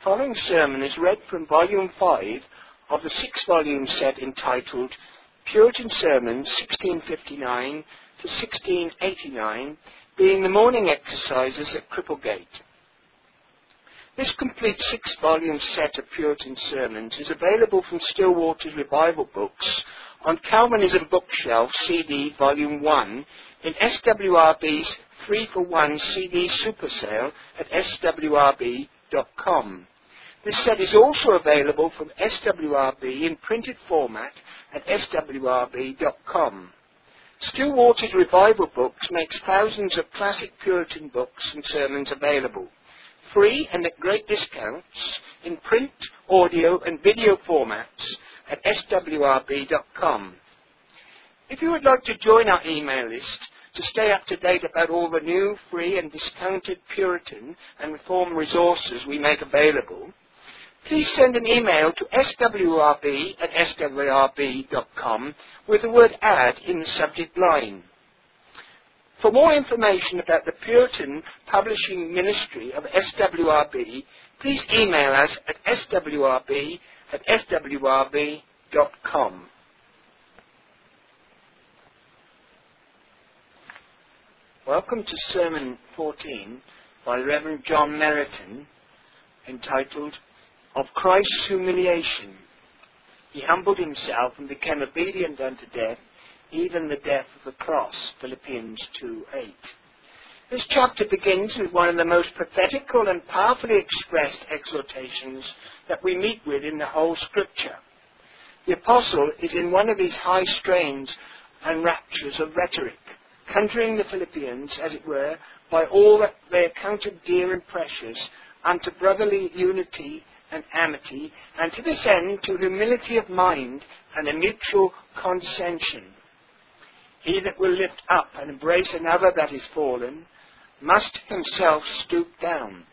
following sermon is read from Volume 5 of the 6-volume set entitled Puritan Sermons 1659 to 1689, being the morning exercises at Cripplegate. This complete 6-volume set of Puritan sermons is available from Stillwater's Revival Books on Calvinism Bookshelf CD Volume 1 in SWRB's 3-for-1 CD super sale at swrb.com. This set is also available from SWRB in printed format at swrb.com. Stillwater's Revival Books makes thousands of classic Puritan books and sermons available, free and at great discounts, in print, audio and video formats at swrb.com. If you would like to join our email list to stay up to date about all the new, free and discounted Puritan and Reform resources we make available, please send an email to swrb@swrb.com with the word add in the subject line. For more information about the Puritan Publishing Ministry of SWRB, please email us at swrb@swrb.com. Welcome to Sermon 14 by Reverend John Meriton, entitled Of Christ's Humiliation. He humbled himself and became obedient unto death, even the death of the cross. Philippians 2:8. This chapter begins with one of the most pathetical and powerfully expressed exhortations that we meet with in the whole Scripture. The Apostle is in one of these high strains and raptures of rhetoric, conjuring the Philippians, as it were, by all that they accounted dear and precious, unto brotherly unity and amity, and to this end to humility of mind and a mutual condescension. He that will lift up and embrace another that is fallen must himself stoop down.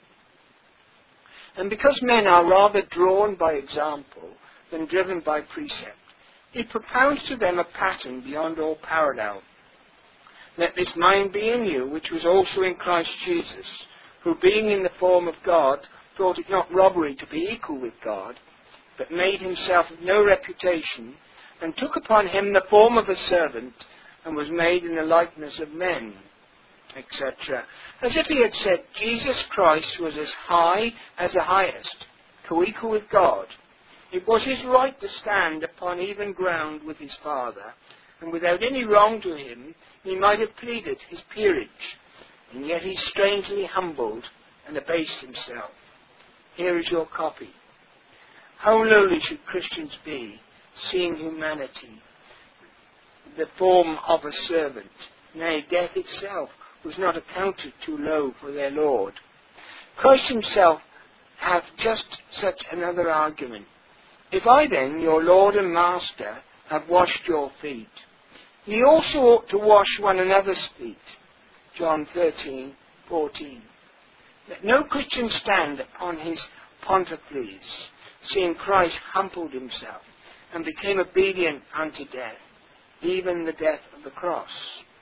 And because men are rather drawn by example than driven by precept, he propounds to them a pattern beyond all parallel. Let this mind be in you, which was also in Christ Jesus, who being in the form of God, thought it not robbery to be equal with God, but made himself of no reputation, and took upon him the form of a servant, and was made in the likeness of men, etc. As if he had said, Jesus Christ was as high as the highest, co-equal with God. It was his right to stand upon even ground with his Father, and without any wrong to him, he might have pleaded his peerage, and yet he strangely humbled and abased himself. Here is your copy. How lowly should Christians be, seeing humanity, the form of a servant? Nay, death itself was not accounted too low for their Lord. Christ himself hath just such another argument. If I then, your Lord and Master, have washed your feet, ye also ought to wash one another's feet. John 13:14. Let no Christian stand upon his pontifex, seeing Christ humbled himself and became obedient unto death, even the death of the cross.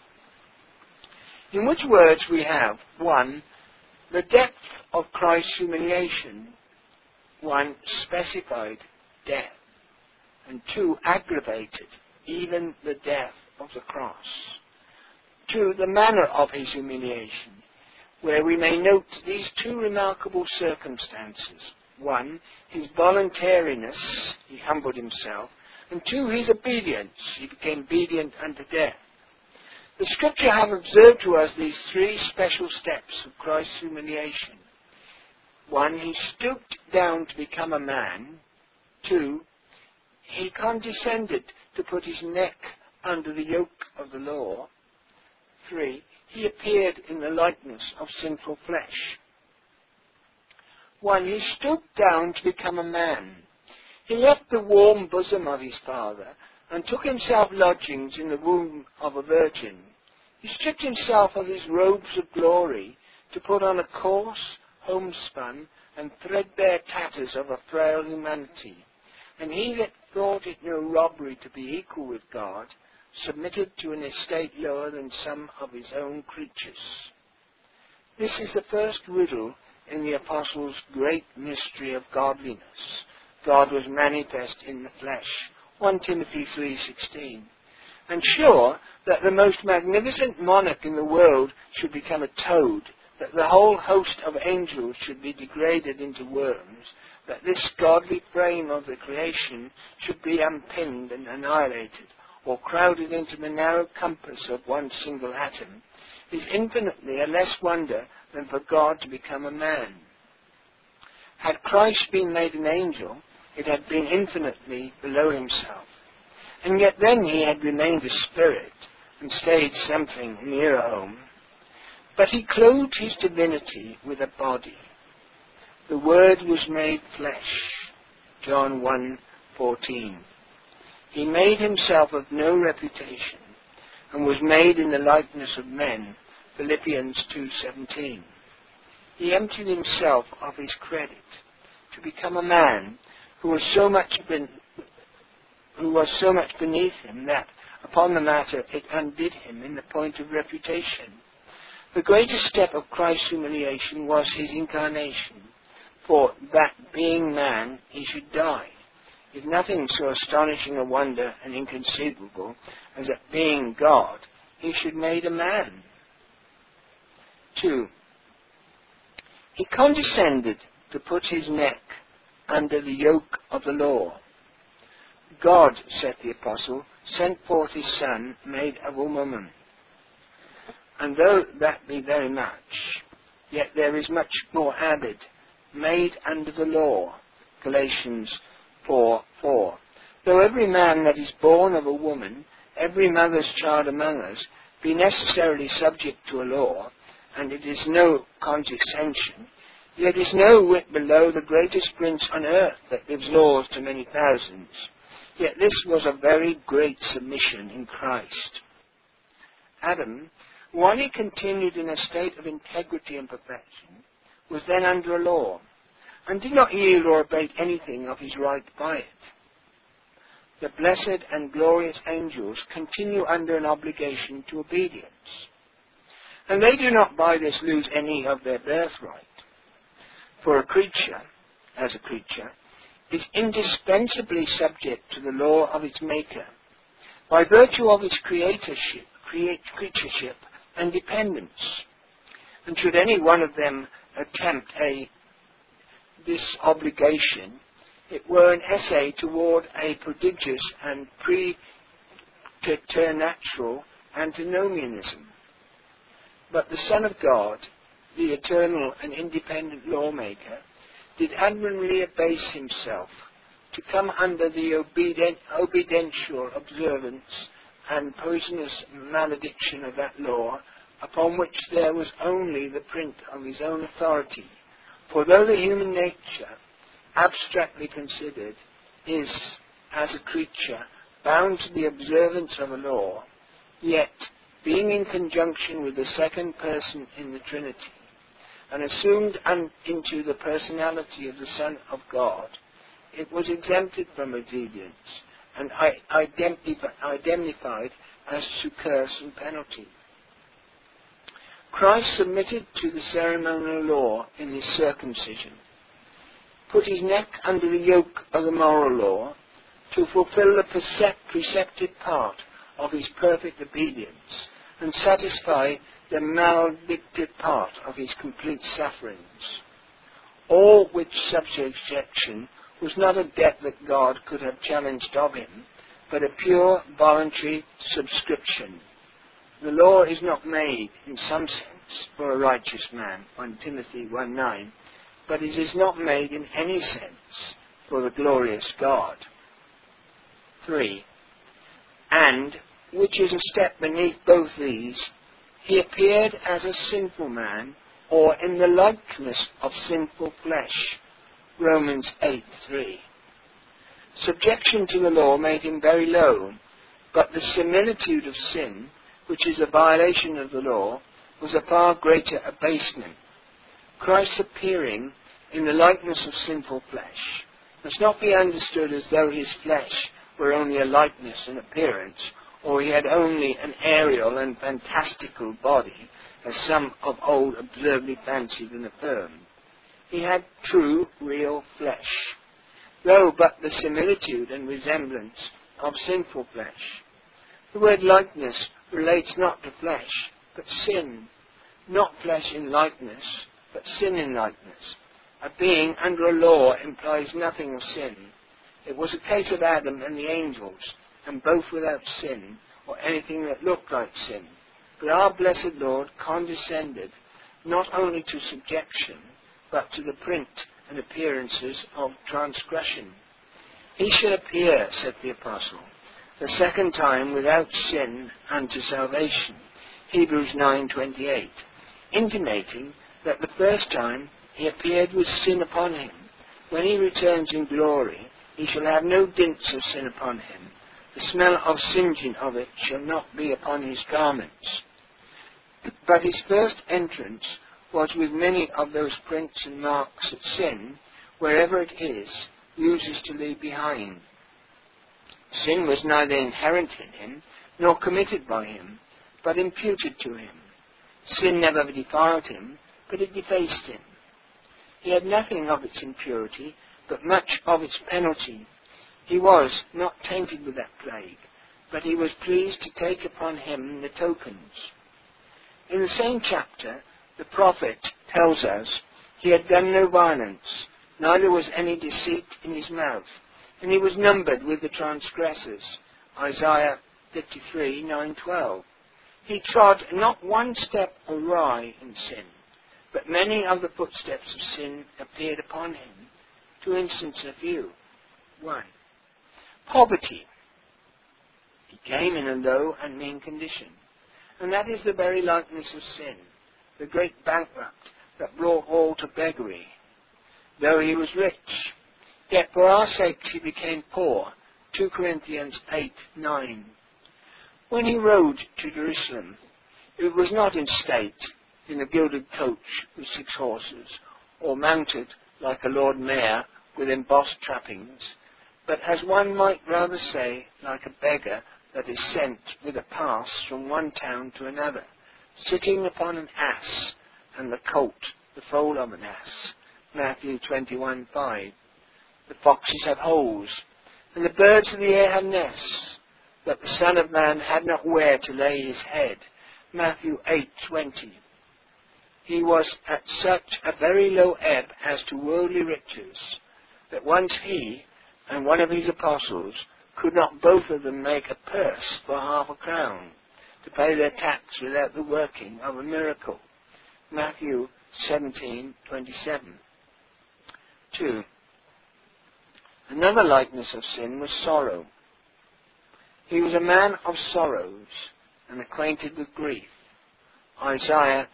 In which words we have, 1, the depth of Christ's humiliation, 1, specified death, and 2, aggravated, even the death of the cross. 2, the manner of his humiliation, where we may note these two remarkable circumstances. 1, his voluntariness, he humbled himself, and 2, his obedience, he became obedient unto death. The Scripture have observed to us these three special steps of Christ's humiliation. 1, he stooped down to become a man. 2, he condescended to put his neck under the yoke of the law. 3, he appeared in the likeness of sinful flesh. 1, he stooped down to become a man. He left the warm bosom of his father and took himself lodgings in the womb of a virgin. He stripped himself of his robes of glory to put on a coarse, homespun, and threadbare tatters of a frail humanity. And he that thought it no robbery to be equal with God, submitted to an estate lower than some of his own creatures. This is the first riddle in the apostles' great mystery of godliness. God was manifest in the flesh. 1 Timothy 3:16. And sure that the most magnificent monarch in the world should become a toad, that the whole host of angels should be degraded into worms, that this godly frame of the creation should be unpinned and annihilated, or crowded into the narrow compass of one single atom, is infinitely a less wonder than for God to become a man. Had Christ been made an angel, it had been infinitely below himself. And yet then he had remained a spirit and stayed something nearer home. But he clothed his divinity with a body. The Word was made flesh. John 1:14. He made himself of no reputation and was made in the likeness of men. Philippians 2:17. He emptied himself of his credit to become a man who was so much beneath him that, upon the matter, it undid him in the point of reputation. The greatest step of Christ's humiliation was his incarnation, for that, being man, he should die. Is nothing so astonishing a wonder and inconceivable as that, being God, he should made a man. 2. He condescended to put his neck under the yoke of the law. God, said the apostle, sent forth his Son, made of a woman. And though that be very much, yet there is much more added, made under the law. Galatians 4:4. Though every man that is born of a woman, every mother's child among us, be necessarily subject to a law, and it is no condescension, yet is no whit below the greatest prince on earth that gives laws to many thousands. Yet this was a very great submission in Christ. Adam, while he continued in a state of integrity and perfection, was then under a law, and did not yield or abate anything of his right by it. The blessed and glorious angels continue under an obligation to obedience, and they do not by this lose any of their birthright. For a creature, as a creature, is indispensably subject to the law of its Maker, by virtue of its creatorship and dependence. And should any one of them attempt this obligation, it were an essay toward a prodigious and preternatural antinomianism. But the Son of God, the eternal and independent lawmaker, did admirably abase himself to come under the obediential observance and poisonous malediction of that law, upon which there was only the print of his own authority. For though the human nature, abstractly considered, is, as a creature, bound to the observance of a law, yet, being in conjunction with the second person in the Trinity, and assumed into the personality of the Son of God, it was exempted from obedience, and indemnified as to curse and penalty. Christ submitted to the ceremonial law in his circumcision, put his neck under the yoke of the moral law to fulfill the precepted part of his perfect obedience and satisfy the maledicted part of his complete sufferings. All which subjection was not a debt that God could have challenged of him, but a pure voluntary subscription. The law is not made, in some sense, for a righteous man, 1 Timothy 1:9, but it is not made in any sense for the glorious God. 3. And, which is a step beneath both these, he appeared as a sinful man, or in the likeness of sinful flesh. Romans 8:3. Subjection to the law made him very low, but the similitude of sin, which is a violation of the law, was a far greater abasement. Christ appearing in the likeness of sinful flesh must not be understood as though his flesh were only a likeness and appearance, or he had only an aerial and fantastical body, as some of old absurdly fancied and affirmed. He had true, real flesh, though but the similitude and resemblance of sinful flesh. The word likeness relates not to flesh, but sin. Not flesh in likeness, but sin in likeness. A being under a law implies nothing of sin. It was a case of Adam and the angels, and both without sin, or anything that looked like sin. But our blessed Lord condescended not only to subjection, but to the print and appearances of transgression. He shall appear, said the Apostle, the second time without sin unto salvation. Hebrews 9:28, intimating that the first time he appeared with sin upon him. When he returns in glory, he shall have no dints of sin upon him. The smell of singeing of it shall not be upon his garments. But his first entrance was with many of those prints and marks that sin, wherever it is, uses to leave behind. Sin was neither inherent in him, nor committed by him, but imputed to him. Sin never defiled him, but it defaced him. He had nothing of its impurity, but much of its penalty. He was not tainted with that plague, but he was pleased to take upon him the tokens. In the same chapter, the prophet tells us he had done no violence, neither was any deceit in his mouth, and he was numbered with the transgressors. Isaiah 53:9-12. He trod not one step awry in sin, but many of the footsteps of sin appeared upon him. To instance a few. 1. Poverty. He came in a low and mean condition, and that is the very likeness of sin, the great bankrupt that brought all to beggary. Though he was rich, yet for our sakes he became poor. 2 Corinthians 8:9. When he rode to Jerusalem, it was not in state, in a gilded coach with 6 horses, or mounted like a Lord Mayor with embossed trappings, but as one might rather say, like a beggar that is sent with a pass from one town to another, sitting upon an ass, and the colt the foal of an ass. Matthew 21:5. The foxes have holes, and the birds of the air have nests, but the Son of Man had not where to lay his head. Matthew 8:20. He was at such a very low ebb as to worldly riches, that once he and one of his apostles could not both of them make a purse for half a crown to pay their tax without the working of a miracle. Matthew 17:27. 2. Another likeness of sin was sorrow. He was a man of sorrows and acquainted with grief. Isaiah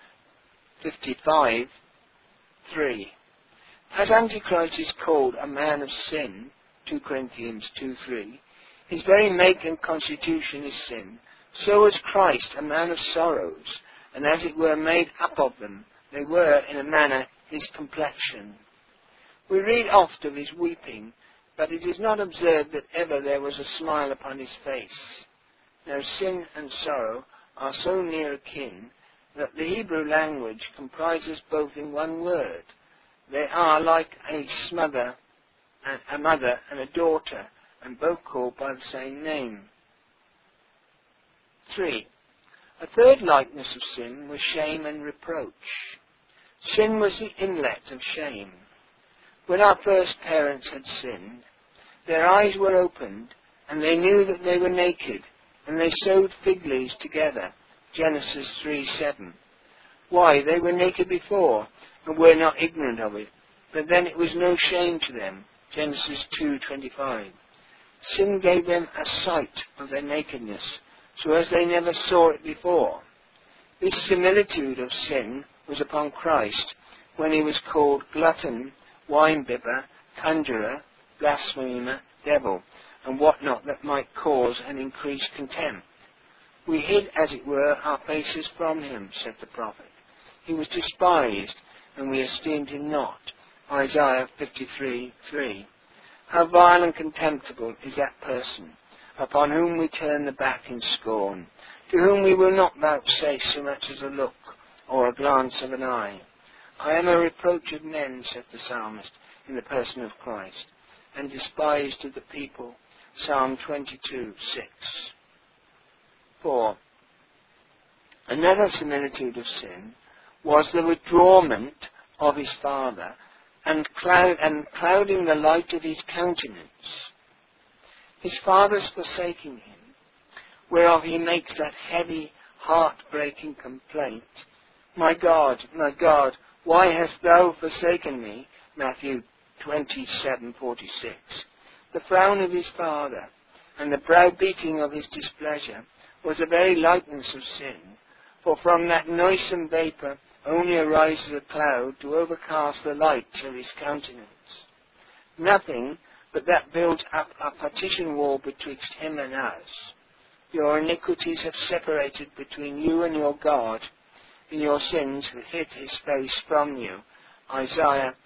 55:3. As Antichrist is called a man of sin, 2 Corinthians 2:3, his very make and constitution is sin, so was Christ a man of sorrows, and as it were made up of them, they were in a manner his complexion. We read oft of his weeping, but it is not observed that ever there was a smile upon his face. Now sin and sorrow are so near akin that the Hebrew language comprises both in one word. They are like a mother and a daughter, and both called by the same name. 3. A third likeness of sin was shame and reproach. Sin was the inlet of shame. When our first parents had sinned, their eyes were opened, and they knew that they were naked, and they sewed fig leaves together. Genesis 3:7. Why, they were naked before, and were not ignorant of it, but then it was no shame to them. Genesis 2:25. Sin gave them a sight of their nakedness, so as they never saw it before. This similitude of sin was upon Christ when he was called glutton, wine-bibber, conjurer, blasphemer, devil, and what not that might cause an increased contempt. We hid, as it were, our faces from him, said the prophet. He was despised, and we esteemed him not. Isaiah 53:3. How vile and contemptible is that person, upon whom we turn the back in scorn, to whom we will not vouchsafe so much as a look or a glance of an eye. I am a reproach of men, said the psalmist, in the person of Christ, and despised of the people. Psalm 22:6. 4. Another similitude of sin was the withdrawment of his Father and clouding the light of his countenance. His Father's forsaking him, whereof he makes that heavy, heart-breaking complaint, my God, why hast thou forsaken me? Matthew 27:46. The frown of his Father and the browbeating of his displeasure was a very likeness of sin, for from that noisome vapour only arises a cloud to overcast the light of his countenance. Nothing but that builds up a partition wall betwixt him and us. Your iniquities have separated between you and your God, and your sins have hid his face from you. Isaiah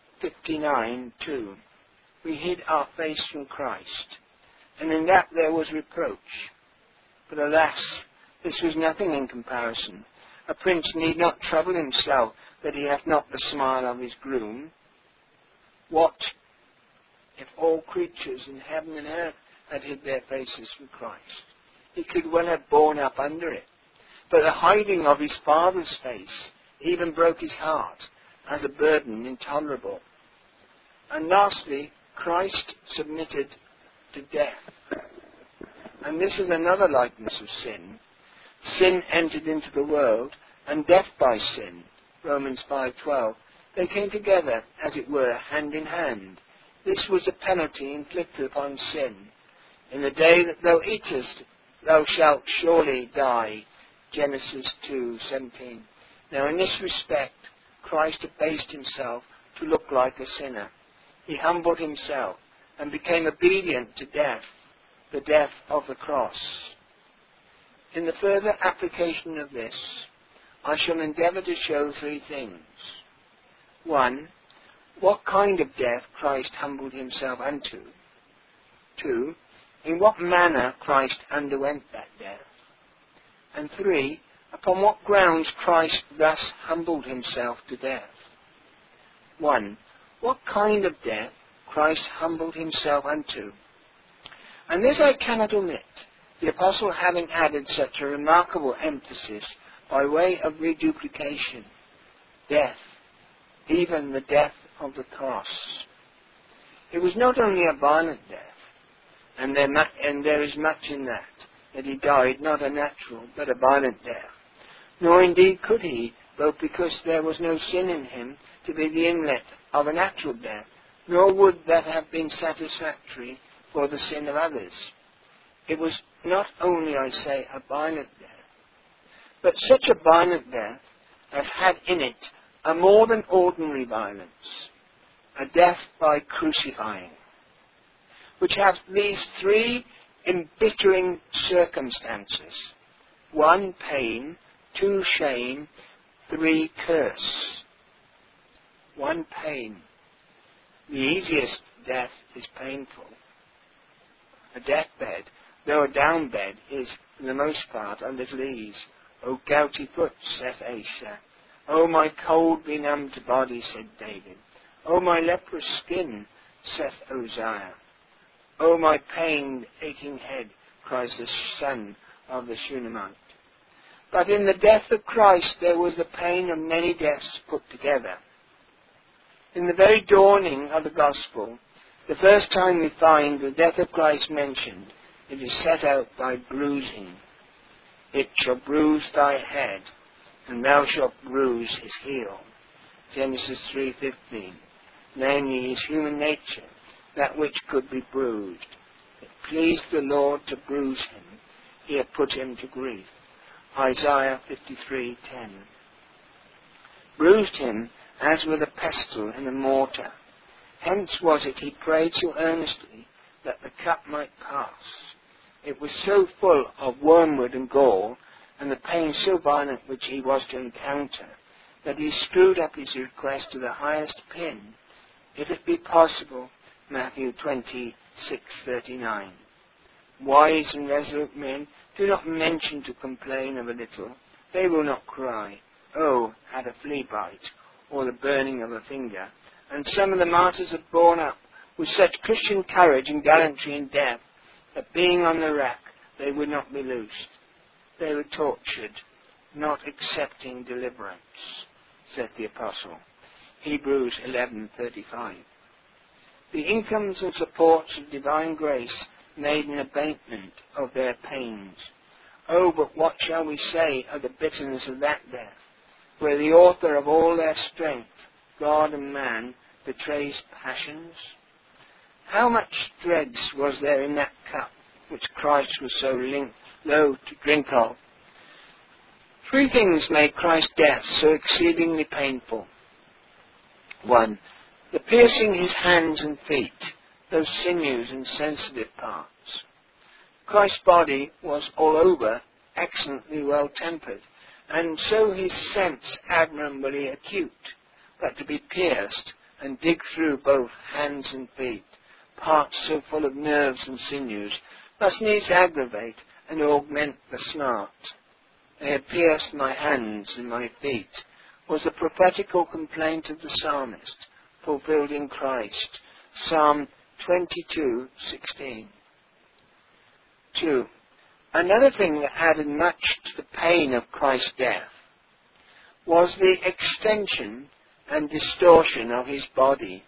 59:2. We hid our face from Christ, and in that there was reproach. But alas, this was nothing in comparison. A prince need not trouble himself that he hath not the smile of his groom. What if all creatures in heaven and earth had hid their faces from Christ? He could well have borne up under it. But the hiding of his Father's face even broke his heart as a burden intolerable. And lastly, Christ submitted to death. And this is another likeness of sin. Sin entered into the world, and death by sin. Romans 5:12. They came together, as it were, hand in hand. This was a penalty inflicted upon sin. In the day that thou eatest, thou shalt surely die. Genesis 2:17. Now in this respect, Christ abased himself to look like a sinner. He humbled himself and became obedient to death, the death of the cross. In the further application of this, I shall endeavour to show three things. 1. What kind of death Christ humbled himself unto. 2. In what manner Christ underwent that death. And 3. Upon what grounds Christ thus humbled himself to death. 1. What kind of death Christ humbled himself unto. And this I cannot omit, the Apostle having added such a remarkable emphasis by way of reduplication. Death, even the death of the cross. It was not only a violent death, and there is much in that he died not a natural but a violent death. Nor indeed could he, both because there was no sin in him to be the inlet of a natural death, nor would that have been satisfactory for the sin of others. It was not only, I say, a violent death, but such a violent death as had in it a more than ordinary violence, a death by crucifying, which has these three embittering circumstances. 1, pain. 2, shame. 3, curse. 1, pain. The easiest death is painful. A deathbed, though a down bed, is, for the most part, a little ease. O gouty foot, saith Asaph. O my cold benumbed body, said David. O my leprous skin, saith Uzziah. O my pained, aching head, cries the son of the Shunammite. But in the death of Christ there was the pain of many deaths put together. In the very dawning of the Gospel, the first time we find the death of Christ mentioned, it is set out by bruising. It shall bruise thy head, and thou shalt bruise his heel. Genesis 3:15. Namely, his human nature, that which could be bruised. It pleased the Lord to bruise him. He had put him to grief. Isaiah 53:10. Bruised him as with a pestle and a mortar. Hence was it he prayed so earnestly that the cup might pass. It was so full of wormwood and gall, and the pain so violent which he was to encounter, that he screwed up his request to the highest pin, if it be possible. Matthew 26:39. Wise and resolute men do not mention to complain of a little. They will not cry, oh, had a flea bite, or the burning of a finger, and some of the martyrs had borne up with such Christian courage and gallantry in death that being on the rack they would not be loosed. They were tortured, not accepting deliverance, said the Apostle. Hebrews 11:35. The incomes and supports of divine grace made an abatement of their pains. Oh, but what shall we say of the bitterness of that death, where the author of all their strength, God and man, betrays passions? How much dregs was there in that cup which Christ was so loath to drink of? 3 things made Christ's death so exceedingly painful. 1. The piercing his hands and feet, those sinews and sensitive parts. Christ's body was all over excellently well-tempered, and so his sense admirably acute, but to be pierced and dig through both hands and feet, parts so full of nerves and sinews, must needs aggravate and augment the smart. They had pierced my hands and my feet, was the prophetical complaint of the psalmist, fulfilled in Christ. Psalm 22:16. 2. Another thing that added much to the pain of Christ's death was the extension and distortion of his body.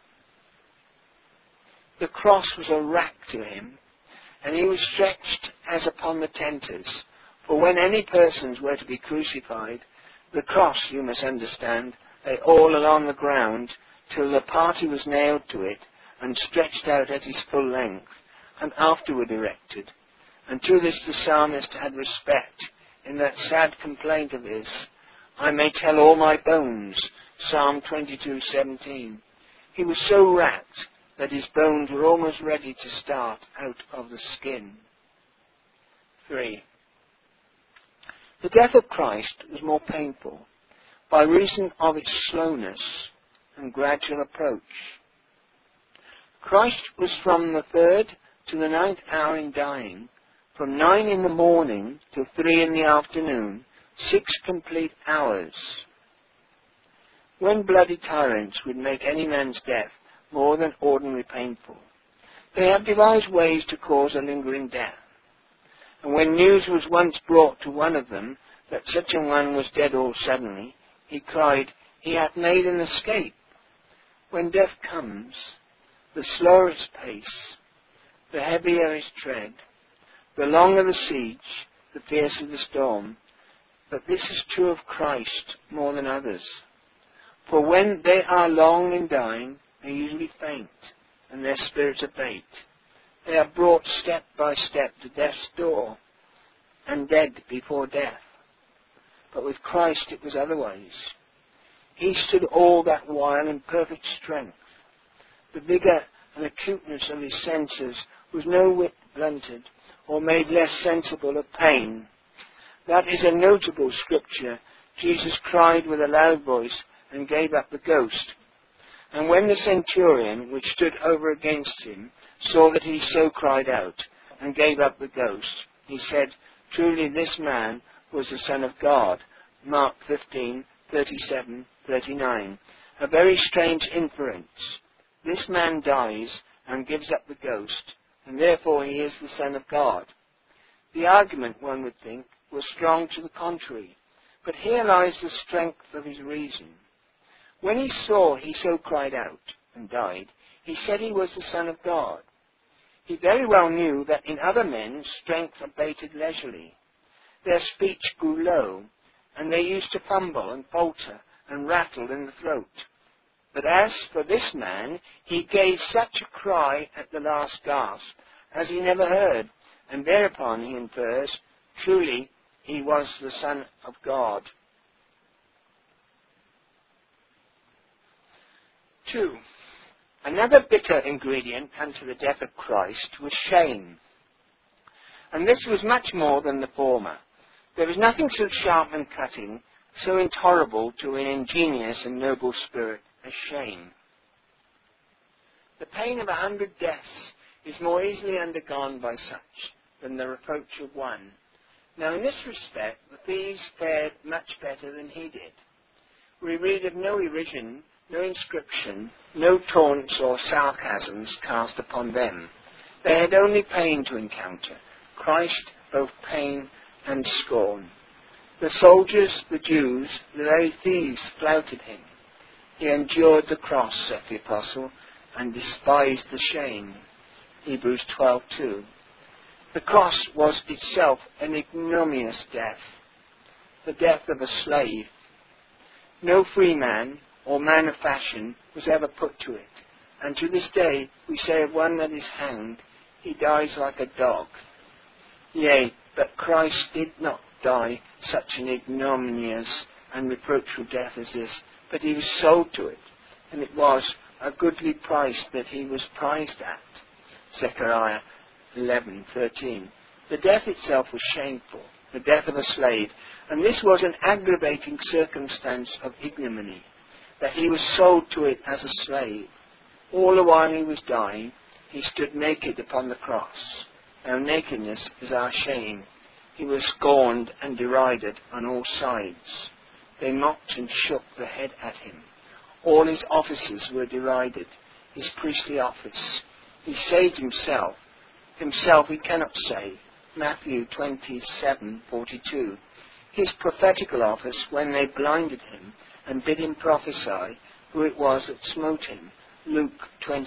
The cross was a rack to him, and he was stretched as upon the tenters. For when any persons were to be crucified, the cross, you must understand, lay all along the ground till the party was nailed to it and stretched out at his full length, and afterward erected. And to this the psalmist had respect in that sad complaint of his, I may tell all my bones, Psalm 22:17. He was so racked that his bones were almost ready to start out of the skin. 3. The death of Christ was more painful by reason of its slowness and gradual approach. Christ was from the 3rd to the 9th hour in dying, from 9 in the morning till 3 in the afternoon, 6 complete hours. When bloody tyrants would make any man's death more than ordinarily painful, they have devised ways to cause a lingering death. And when news was once brought to one of them that such a one was dead all suddenly, he cried, He hath made an escape. When death comes, the slower its pace, the heavier his tread, the longer the siege, the fiercer the storm. But this is true of Christ more than others. For when they are long in dying, they usually faint, and their spirits abate. They are brought step by step to death's door, and dead before death. But with Christ it was otherwise. He stood all that while in perfect strength. The vigour and acuteness of his senses was no whit blunted, or made less sensible of pain. That is a notable scripture. Jesus cried with a loud voice, and gave up the ghost. And when the centurion, which stood over against him, saw that he so cried out, and gave up the ghost, he said, Truly this man was the Son of God. Mark 15:37-39. A very strange inference. This man dies and gives up the ghost, and therefore he is the Son of God. The argument, one would think, was strong to the contrary, but here lies the strength of his reason. When he saw he so cried out and died, he said he was the Son of God. He very well knew that in other men strength abated leisurely. Their speech grew low, and they used to fumble and falter and rattle in the throat. But as for this man, he gave such a cry at the last gasp as he never heard, and thereupon he infers, truly he was the Son of God. 2. Another bitter ingredient unto the death of Christ was shame. And this was much more than the former. There is nothing so sharp and cutting, so intolerable to an ingenious and noble spirit as shame. The pain of 100 deaths is more easily undergone by such than the reproach of one. Now in this respect the thieves fared much better than he did. We read of no derision, no inscription, no taunts or sarcasms cast upon them. They had only pain to encounter, Christ, both pain and scorn. The soldiers, the Jews, the very thieves flouted him. He endured the cross, saith the apostle, and despised the shame. Hebrews 12:2. The cross was itself an ignominious death, the death of a slave. No free man or man of fashion was ever put to it, and to this day we say of one that is hanged, he dies like a dog. Yea, but Christ did not die such an ignominious and reproachful death as this, but he was sold to it, and it was a goodly price that he was prized at. Zechariah 11:13. The death itself was shameful, the death of a slave, and this was an aggravating circumstance of ignominy, that he was sold to it as a slave. All the while he was dying, he stood naked upon the cross. Our nakedness is our shame. He was scorned and derided on all sides. They mocked and shook their head at him. All his officers were derided, his priestly office. He saved himself. Himself he cannot save. Matthew 27:42. His prophetical office, when they blinded him and bid him prophesy who it was that smote him. Luke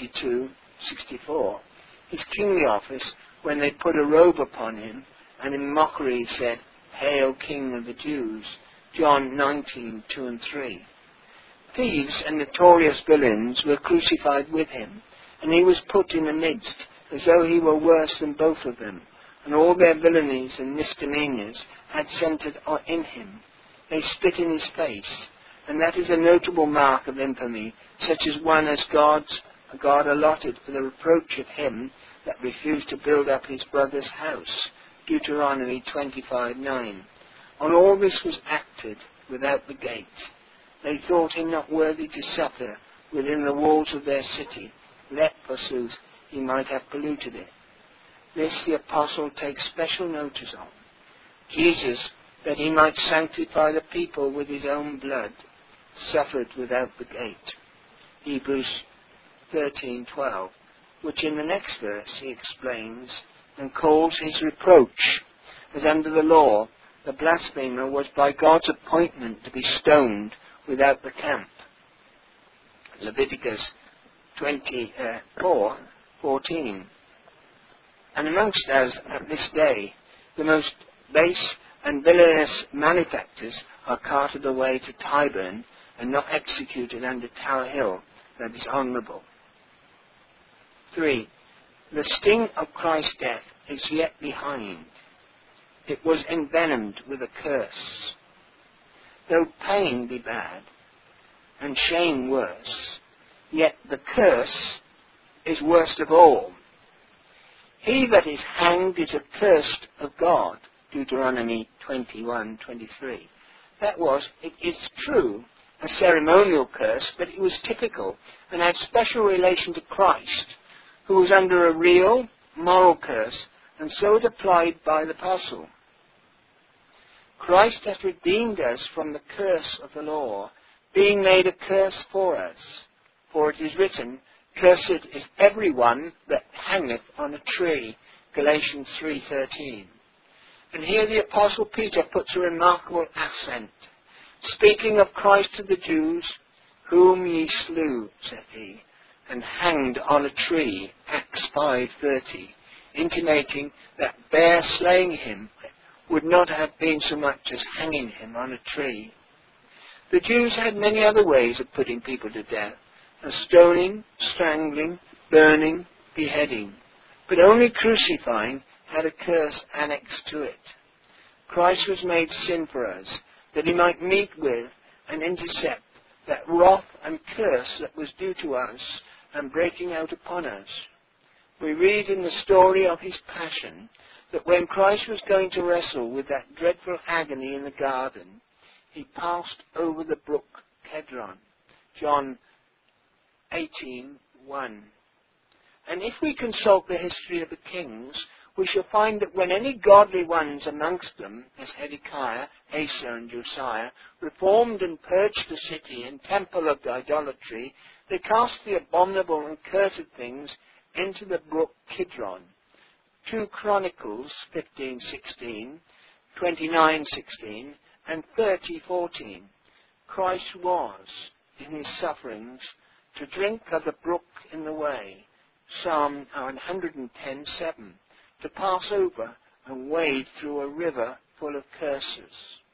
22:64. His kingly office, when they put a robe upon him and in mockery said, "Hail, King of the Jews." John 19:2-3. Thieves and notorious villains were crucified with him, and he was put in the midst, as though he were worse than both of them, and all their villainies and misdemeanours had centred in him. They spit in his face, and that is a notable mark of infamy, such as one as God allotted for the reproach of him that refused to build up his brother's house. Deuteronomy 25:9. On all this was acted without the gate. They thought him not worthy to suffer within the walls of their city, lest, forsooth, he might have polluted it. This the apostle takes special notice of. Jesus, that he might sanctify the people with his own blood, suffered without the gate. Hebrews 13:12, which in the next verse he explains and calls his reproach, as under the law, the blasphemer was by God's appointment to be stoned without the camp. Leviticus 24:14. And amongst us at this day, the most base and villainous malefactors are carted away to Tyburn and not executed under Tower Hill, that is honourable. 3. The sting of Christ's death is yet behind. It was envenomed with a curse. Though pain be bad, and shame worse, yet the curse is worst of all. He that is hanged is accursed of God. Deuteronomy 21:23. That was, it is true, a ceremonial curse, but it was typical and had special relation to Christ, who was under a real moral curse, and so it applied by the apostle. Christ hath redeemed us from the curse of the law, being made a curse for us. For it is written, "Cursed is every one that hangeth on a tree." Galatians 3:13. And here the Apostle Peter puts a remarkable accent. Speaking of Christ to the Jews, "Whom ye slew," saith he, "and hanged on a tree," Acts 5:30, intimating that bare slaying him would not have been so much as hanging him on a tree. The Jews had many other ways of putting people to death, as stoning, strangling, burning, beheading, but only crucifying had a curse annexed to it. Christ was made sin for us, that he might meet with and intercept that wrath and curse that was due to us and breaking out upon us. We read in the story of his passion that when Christ was going to wrestle with that dreadful agony in the garden, he passed over the brook Kedron. John 18:1. And if we consult the history of the kings, we shall find that when any godly ones amongst them, as Hezekiah, Asa, and Josiah, reformed and purged the city and temple of idolatry, they cast the abominable and cursed things into the brook Kidron. 2 Chronicles 15:16, 29:16, and 30:14. Christ was, in his sufferings, to drink of the brook in the way. Psalm 110:7. To pass over and wade through a river full of curses.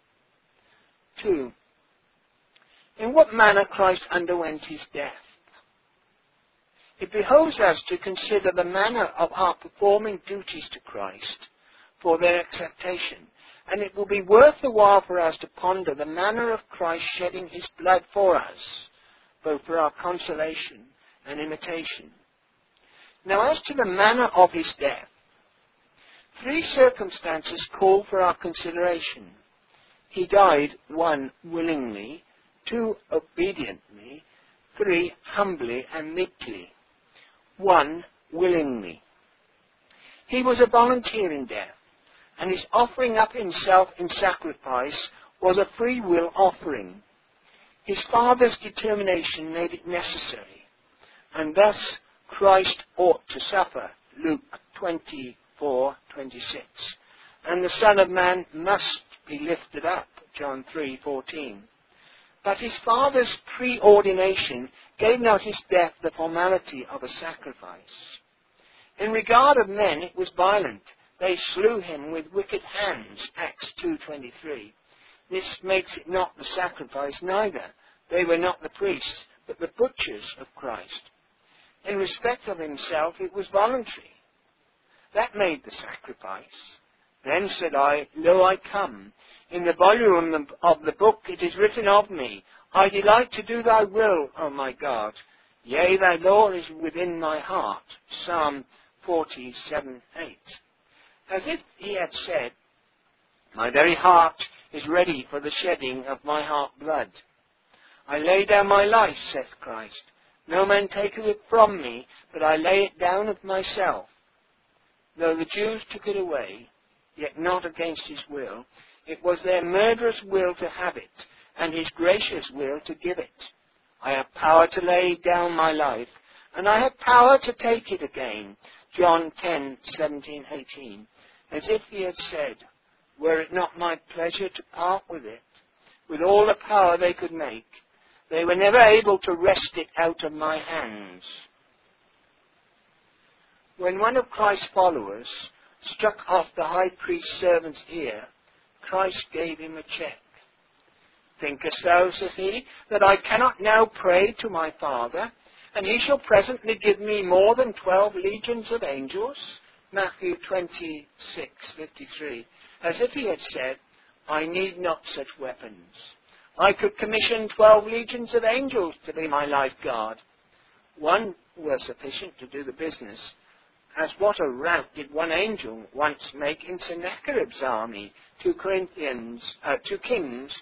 2. In what manner Christ underwent his death. It behoves us to consider the manner of our performing duties to Christ for their acceptation, and it will be worth the while for us to ponder the manner of Christ shedding his blood for us, both for our consolation and imitation. Now, as to the manner of his death, 3 circumstances call for our consideration. He died, 1, willingly, 2, obediently, 3, humbly and meekly. 1, willingly. He was a volunteer in death, and his offering up himself in sacrifice was a free will offering. His Father's determination made it necessary, and thus Christ ought to suffer, Luke 24:26. And the Son of Man must be lifted up, John 3:14. But his Father's preordination gave not his death the formality of a sacrifice. In regard of men, it was violent. They slew him with wicked hands, Acts 2:23. This makes it not the sacrifice neither. They were not the priests, but the butchers of Christ. In respect of himself, it was voluntary. That made the sacrifice. Then said I, Lo, I come. In the volume of the book it is written of me, I delight to do thy will, O my God. Yea, thy law is within my heart. Psalm 47:8. As if he had said, my very heart is ready for the shedding of my heart blood. I lay down my life, saith Christ. No man taketh it from me, but I lay it down of myself. Though the Jews took it away, yet not against his will, it was their murderous will to have it, and his gracious will to give it. I have power to lay down my life, and I have power to take it again. John 10:17-18. As if he had said, were it not my pleasure to part with it, with all the power they could make, they were never able to wrest it out of my hands. When one of Christ's followers struck off the high priest's servant's ear, Christ gave him a check. Thinkest thou, saith he, that I cannot now pray to my Father, and he shall presently give me more than 12 legions of angels? Matthew 26:53. As if he had said, I need not such weapons. I could commission 12 legions of angels to be my lifeguard. One were sufficient to do the business. As what a rout did one angel once make in Sennacherib's army, 2 Kings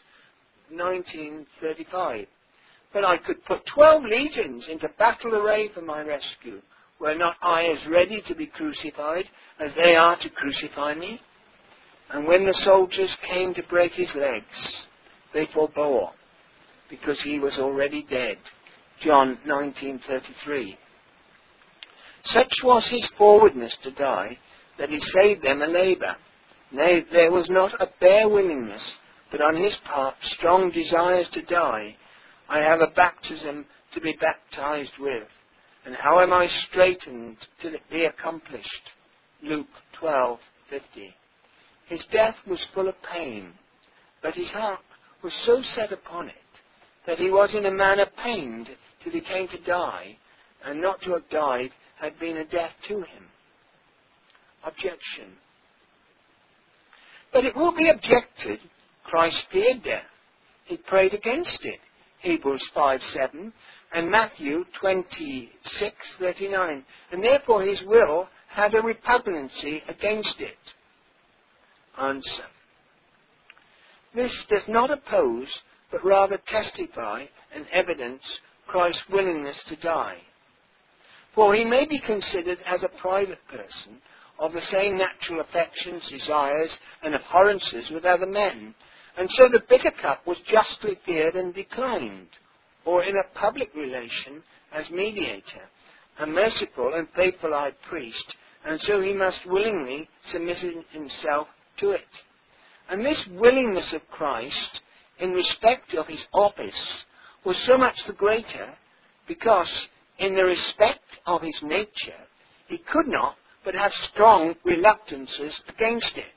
19:35. But I could put 12 legions into battle array for my rescue. Were not I as ready to be crucified as they are to crucify me? And when the soldiers came to break his legs, they forbore, because he was already dead. John 19:33. Such was his forwardness to die, that he saved them a labour. Nay, there was not a bare willingness, but on his part strong desires to die. I have a baptism to be baptized with, and how am I straitened till it be accomplished? Luke 12:50. His death was full of pain, but his heart was so set upon it that he was in a manner pained till he came to die, and not to have died had been a death to him. Objection. But it will be objected, Christ feared death. He prayed against it, Hebrews 5:7, and Matthew 26:39, and therefore his will had a repugnancy against it. Answer. This does not oppose, but rather testify and evidence Christ's willingness to die. For he may be considered as a private person, of the same natural affections, desires, and abhorrences with other men. And so the bitter cup was justly feared and declined, or in a public relation as mediator, a merciful and faithful high priest, and so he must willingly submit himself to it. And this willingness of Christ in respect of his office was so much the greater because in the respect of his nature he could not but have strong reluctances against it.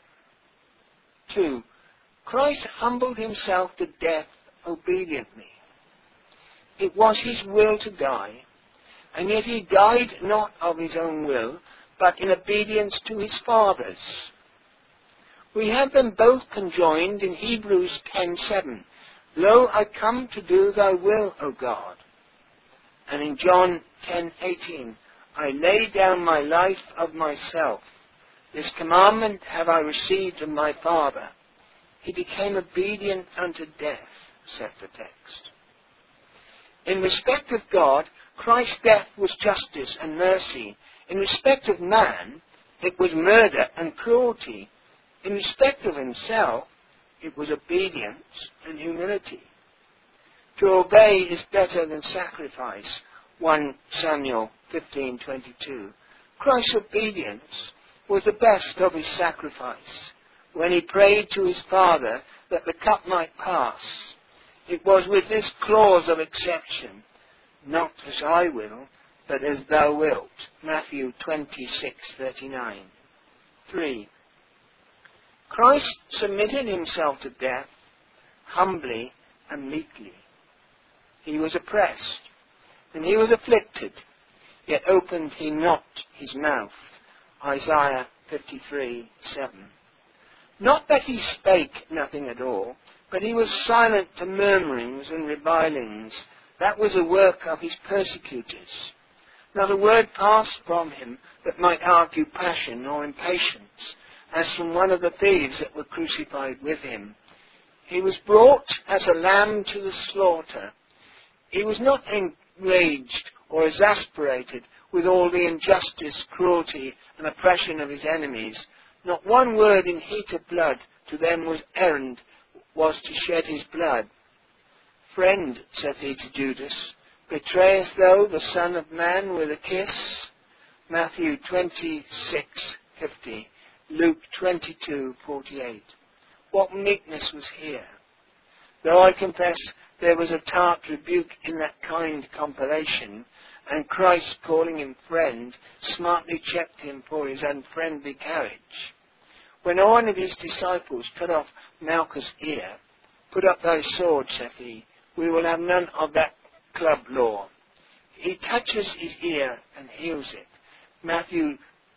2. Christ humbled himself to death obediently. It was his will to die, and yet he died not of his own will, but in obedience to his Father's. We have them both conjoined in Hebrews 10:7. Lo, I come to do thy will, O God. And in John 10:18, I lay down my life of myself. This commandment have I received of my Father. He became obedient unto death, saith the text. In respect of God, Christ's death was justice and mercy. In respect of man, it was murder and cruelty. In respect of himself, it was obedience and humility. To obey is better than sacrifice. 1 Samuel 15:22. Christ's obedience was the best of his sacrifice. When he prayed to his Father that the cup might pass, it was with this clause of exception, not as I will, but as thou wilt. Matthew 26:39. 3. Christ submitted himself to death humbly and meekly. He was oppressed, and he was afflicted, yet opened he not his mouth. Isaiah 53:7. Not that he spake nothing at all, but he was silent to murmurings and revilings. That was a work of his persecutors. Not a word passed from him that might argue passion or impatience, as from one of the thieves that were crucified with him. He was brought as a lamb to the slaughter. He was not enraged or exasperated with all the injustice, cruelty, and oppression of his enemies. Not one word in heat of blood to them was errand was to shed his blood. Friend, saith he to Judas, betrayest thou the Son of Man with a kiss? Matthew 26:50, Luke 22:48. What meekness was here! Though I confess there was a tart rebuke in that kind compilation, and Christ, calling him friend, smartly checked him for his unfriendly carriage. When one of his disciples cut off Malchus' ear, put up thy sword, saith he, we will have none of that club law. He touches his ear and heals it. Matthew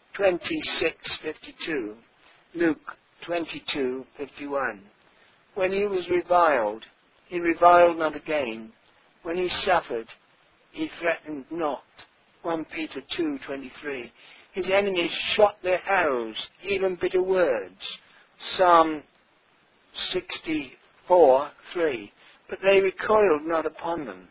26:52, Luke 22:51. When he was reviled, he reviled not again. When he suffered, he threatened not. 1 Peter 2:23. His enemies shot their arrows, even bitter words. Psalm 64:3. But they recoiled not upon them.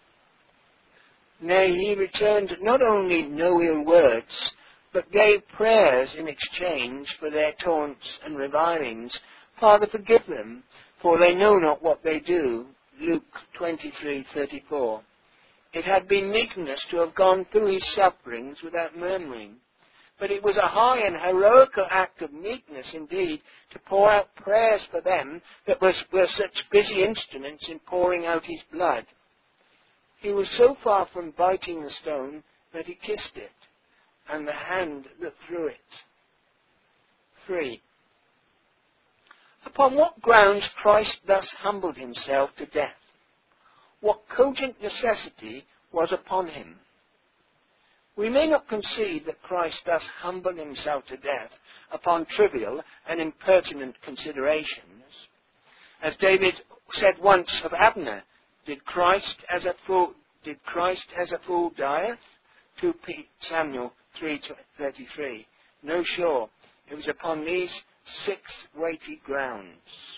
Nay, he returned not only no ill words, but gave prayers in exchange for their taunts and revilings. Father, forgive them, for they know not what they do. Luke 23:34. It had been meekness to have gone through his sufferings without murmuring. But it was a high and heroical act of meekness indeed to pour out prayers for them that were such busy instruments in pouring out his blood. He was so far from biting the stone that he kissed it, and the hand that threw it. 3. Upon what grounds Christ thus humbled himself to death? What cogent necessity was upon him? We may not concede that Christ thus humbled himself to death upon trivial and impertinent considerations. As David said once of Abner, did Christ as a fool dieth? 2 Samuel 3:33. No, sure, it was upon these 6 weighty grounds.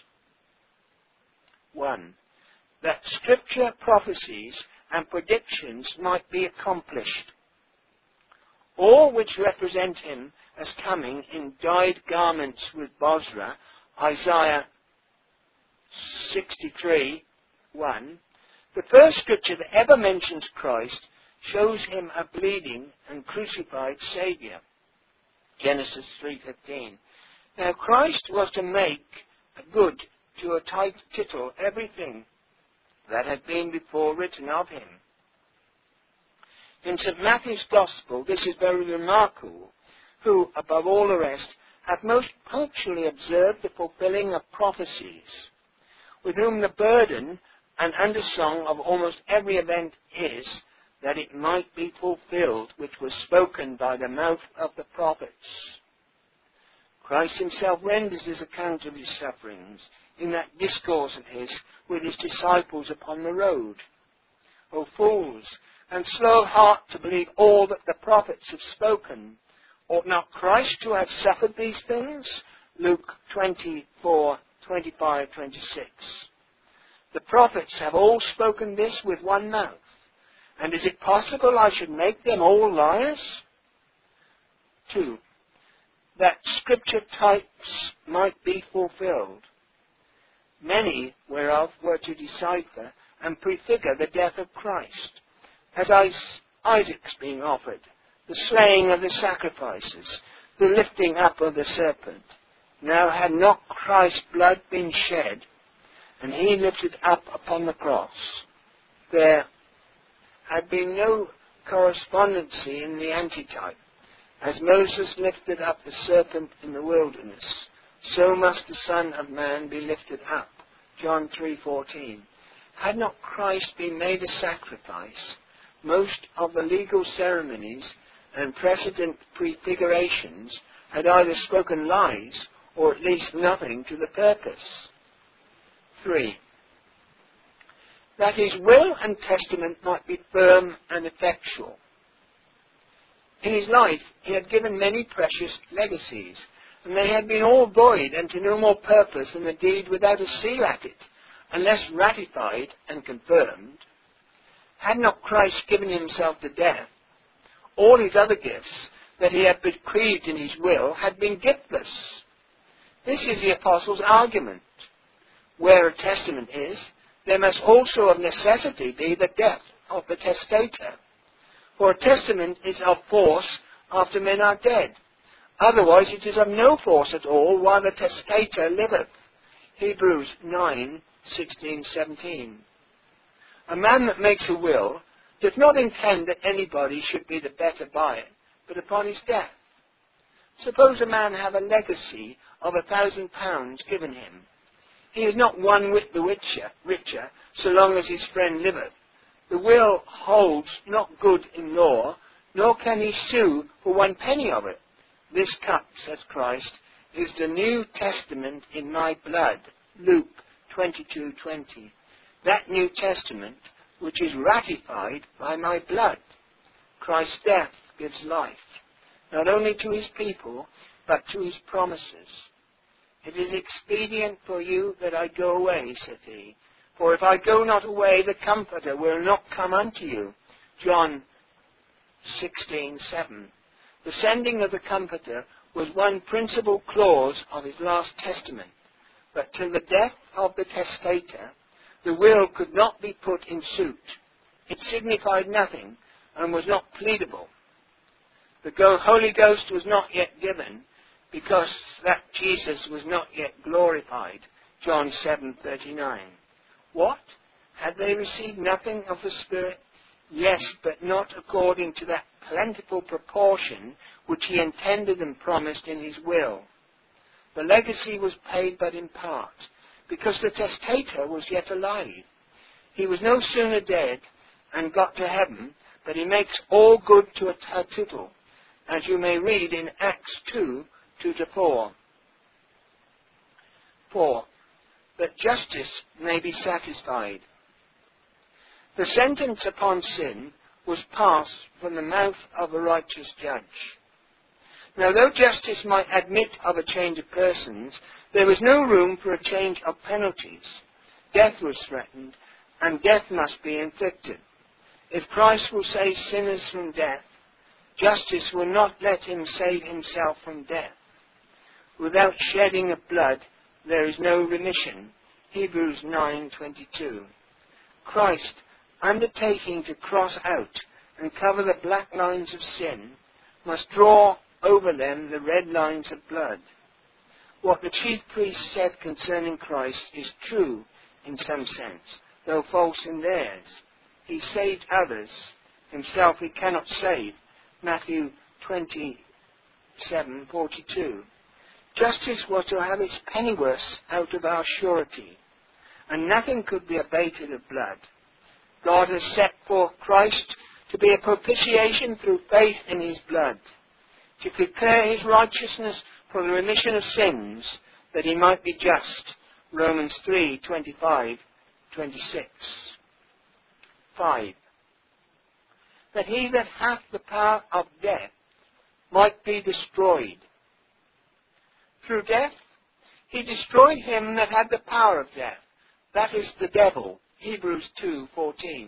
1. That Scripture prophecies and predictions might be accomplished. All which represent him as coming in dyed garments with Bozrah, Isaiah 63:1. The first scripture that ever mentions Christ shows him a bleeding and crucified Saviour. Genesis 3:15. Now Christ was to make good to a tittle everything that had been before written of him. In St. Matthew's Gospel, this is very remarkable, who, above all the rest, hath most punctually observed the fulfilling of prophecies, with whom the burden and undersong of almost every event is, that it might be fulfilled, which was spoken by the mouth of the prophets. Christ himself renders his account of his sufferings in that discourse of his with his disciples upon the road. O fools, and slow of heart to believe all that the prophets have spoken. Ought not Christ to have suffered these things? Luke 24:25-26. The prophets have all spoken this with one mouth. And is it possible I should make them all liars? 2. That scripture types might be fulfilled, many whereof were to decipher and prefigure the death of Christ, as Isaac's being offered, the slaying of the sacrifices, the lifting up of the serpent. Now had not Christ's blood been shed, and he lifted up upon the cross, there had been no correspondency in the antitype. As Moses lifted up the serpent in the wilderness, so must the Son of Man be lifted up. John 3:14. Had not Christ been made a sacrifice, most of the legal ceremonies and precedent prefigurations had either spoken lies or at least nothing to the purpose. 3. That his will and testament might be firm and effectual. In his life he had given many precious legacies, and they had been all void and to no more purpose than a deed without a seal at it, unless ratified and confirmed. Had not Christ given himself to death, all his other gifts that he had bequeathed in his will had been giftless. This is the Apostle's argument. Where a testament is, there must also of necessity be the death of the testator. For a testament is of force after men are dead. Otherwise it is of no force at all while the testator liveth. Hebrews 9:16-17. A man that makes a will does not intend that anybody should be the better by it, but upon his death. Suppose a man have a legacy of £1,000 given him. He is not one whit the richer, so long as his friend liveth. The will holds not good in law, nor can he sue for 1 penny of it. This cup, says Christ, is the New Testament in my blood. Luke 22:20. That New Testament which is ratified by my blood. Christ's death gives life, not only to his people, but to his promises. It is expedient for you that I go away, said he. For if I go not away, the Comforter will not come unto you. John 16:7. The sending of the Comforter was one principal clause of his last testament. But till the death of the testator, the will could not be put in suit. It signified nothing and was not pleadable. The Holy Ghost was not yet given, because that Jesus was not yet glorified. John 7:39. What? Had they received nothing of the Spirit? Yes, but not according to that plentiful proportion which he intended and promised in his will. The legacy was paid but in part, because the testator was yet alive. He was no sooner dead and got to heaven, but he makes all good to a tittle, as you may read in Acts 2:2-4. 4. That justice may be satisfied. The sentence upon sin was passed from the mouth of a righteous judge. Now, though justice might admit of a change of persons, there was no room for a change of penalties. Death was threatened, and death must be inflicted. If Christ will save sinners from death, Justice will not let him save himself from death. Without shedding of blood, there is no remission. Hebrews 9:22. Christ, undertaking to cross out and cover the black lines of sin, must draw over them the red lines of blood. What the chief priests said concerning Christ is true in some sense, though false in theirs. He saved others. Himself he cannot save. Matthew 27:42. Justice was to have its pennyworth out of our surety, and nothing could be abated of blood. God has set forth Christ to be a propitiation through faith in his blood, to declare his righteousness for the remission of sins, that he might be just. Romans 3:25-26. 5. That he that hath the power of death might be destroyed. Through death, he destroyed him that had the power of death, that is the devil. Hebrews 2:14.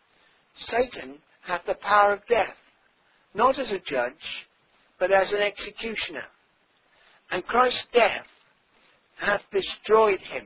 Satan hath the power of death, not as a judge, but as an executioner. And Christ's death hath destroyed him,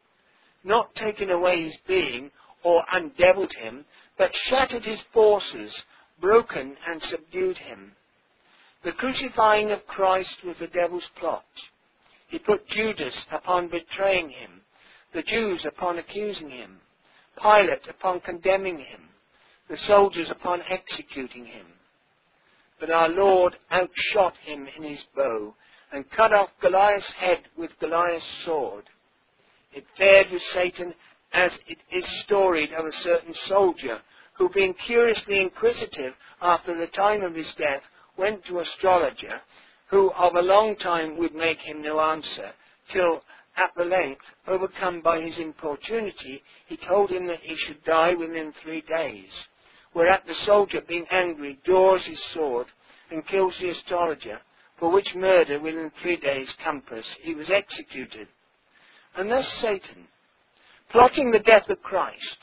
not taken away his being or undevilled him, but shattered his forces, broken and subdued him. The crucifying of Christ was the devil's plot. He put Judas upon betraying him, the Jews upon accusing him, Pilate upon condemning him, the soldiers upon executing him. But our Lord outshot him in his bow, and cut off Goliath's head with Goliath's sword. It fared with Satan as it is storied of a certain soldier, who, being curiously inquisitive after the time of his death, went to astrologer, who of a long time would make him no answer, till at the length, overcome by his importunity, he told him that he should die within 3 days. Whereat the soldier, being angry, draws his sword and kills the astrologer, for which murder within 3 days' compass he was executed. And thus Satan, plotting the death of Christ,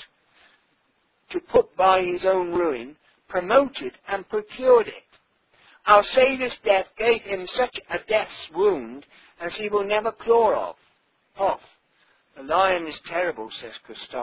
to put by his own ruin, promoted and procured it. Our Saviour's death gave him such a death's wound as he will never claw off. The lion is terrible, says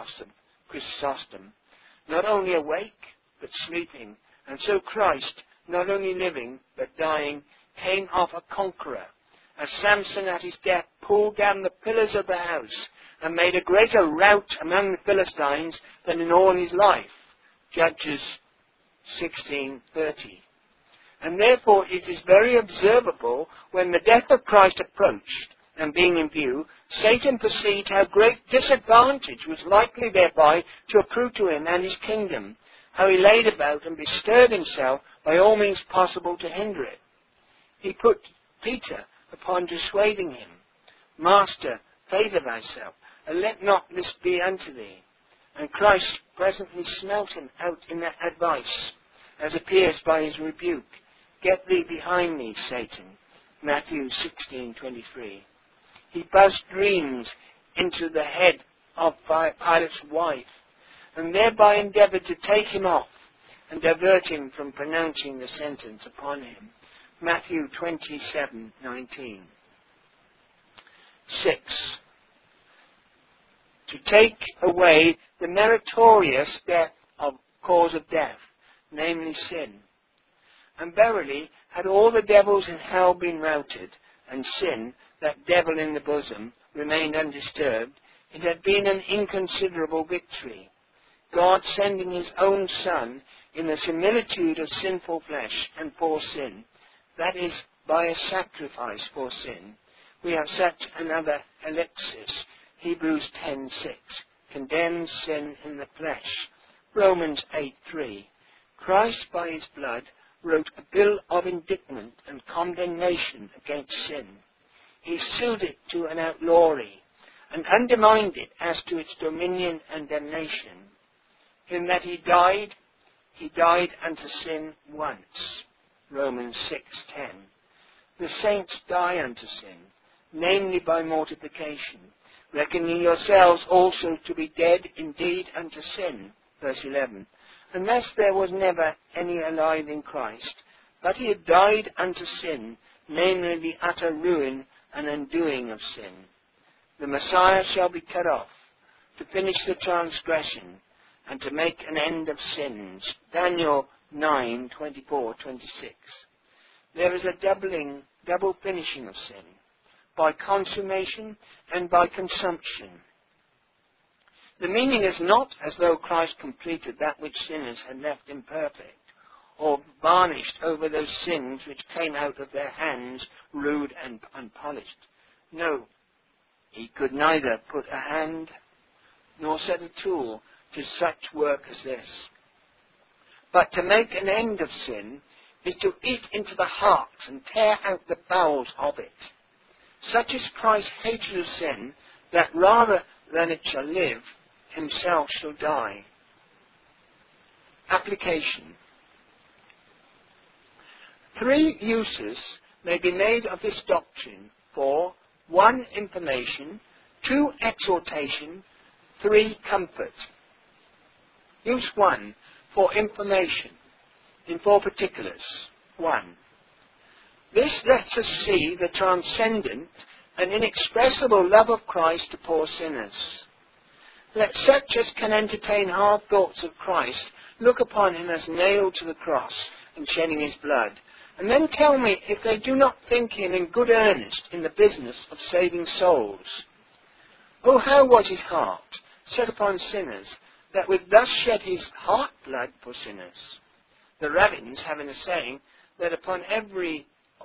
Chrysostom, not only awake, but sleeping, and so Christ, not only living, but dying, came off a conqueror, as Samson at his death pulled down the pillars of the house, and made a greater rout among the Philistines than in all his life. Judges 16:30. And therefore it is very observable, when the death of Christ approached, and being in view, Satan perceived how great disadvantage was likely thereby to accrue to him and his kingdom, how he laid about and bestirred himself by all means possible to hinder it. He put Peter upon dissuading him, Master, favour thyself, and let not this be unto thee. And Christ presently smelt him out in that advice, as appears by his rebuke, Get thee behind me, Satan. Matthew 16:23. He buzzed dreams into the head of Pilate's wife, and thereby endeavoured to take him off and divert him from pronouncing the sentence upon him. Matthew 27:19. 6. To take away the meritorious cause of death, namely sin. And verily, had all the devils in hell been routed, and sin, that devil in the bosom, remained undisturbed, it had been an inconsiderable victory. God sending his own Son in the similitude of sinful flesh and for sin, that is, by a sacrifice for sin, we have such another Alexis, Hebrews 10:6, condemns sin in the flesh. Romans 8:3. Christ by his blood wrote a bill of indictment and condemnation against sin. He sued it to an outlawry, and undermined it as to its dominion and damnation. In that he died unto sin once. Romans 6:10. The saints die unto sin, namely by mortification, reckoning yourselves also to be dead indeed unto sin. Verse 11. Unless there was never any alive in Christ, But he had died unto sin, namely the utter ruin and undoing of sin. The Messiah shall be cut off, to finish the transgression, and to make an end of sins. Daniel 9:24-26. There is a double finishing of sin, by consummation and by consumption. The meaning is not as though Christ completed that which sinners had left imperfect, or varnished over those sins which came out of their hands rude and unpolished. No, he could neither put a hand nor set a tool to such work as this. But to make an end of sin is to eat into the heart and tear out the bowels of it. Such is Christ's hatred of sin, that rather than it shall live, himself shall die. Application. 3 uses may be made of this doctrine for 1. Information, 2. Exhortation, 3. Comfort. Use 1 for information in 4 particulars. 1. This lets us see the transcendent and inexpressible love of Christ to poor sinners. Let such as can entertain hard thoughts of Christ look upon him as nailed to the cross and shedding his blood, and then tell me if they do not think him in good earnest in the business of saving souls. Oh, how was his heart set upon sinners, that would thus shed his heart blood for sinners. The rabbins having a saying that upon every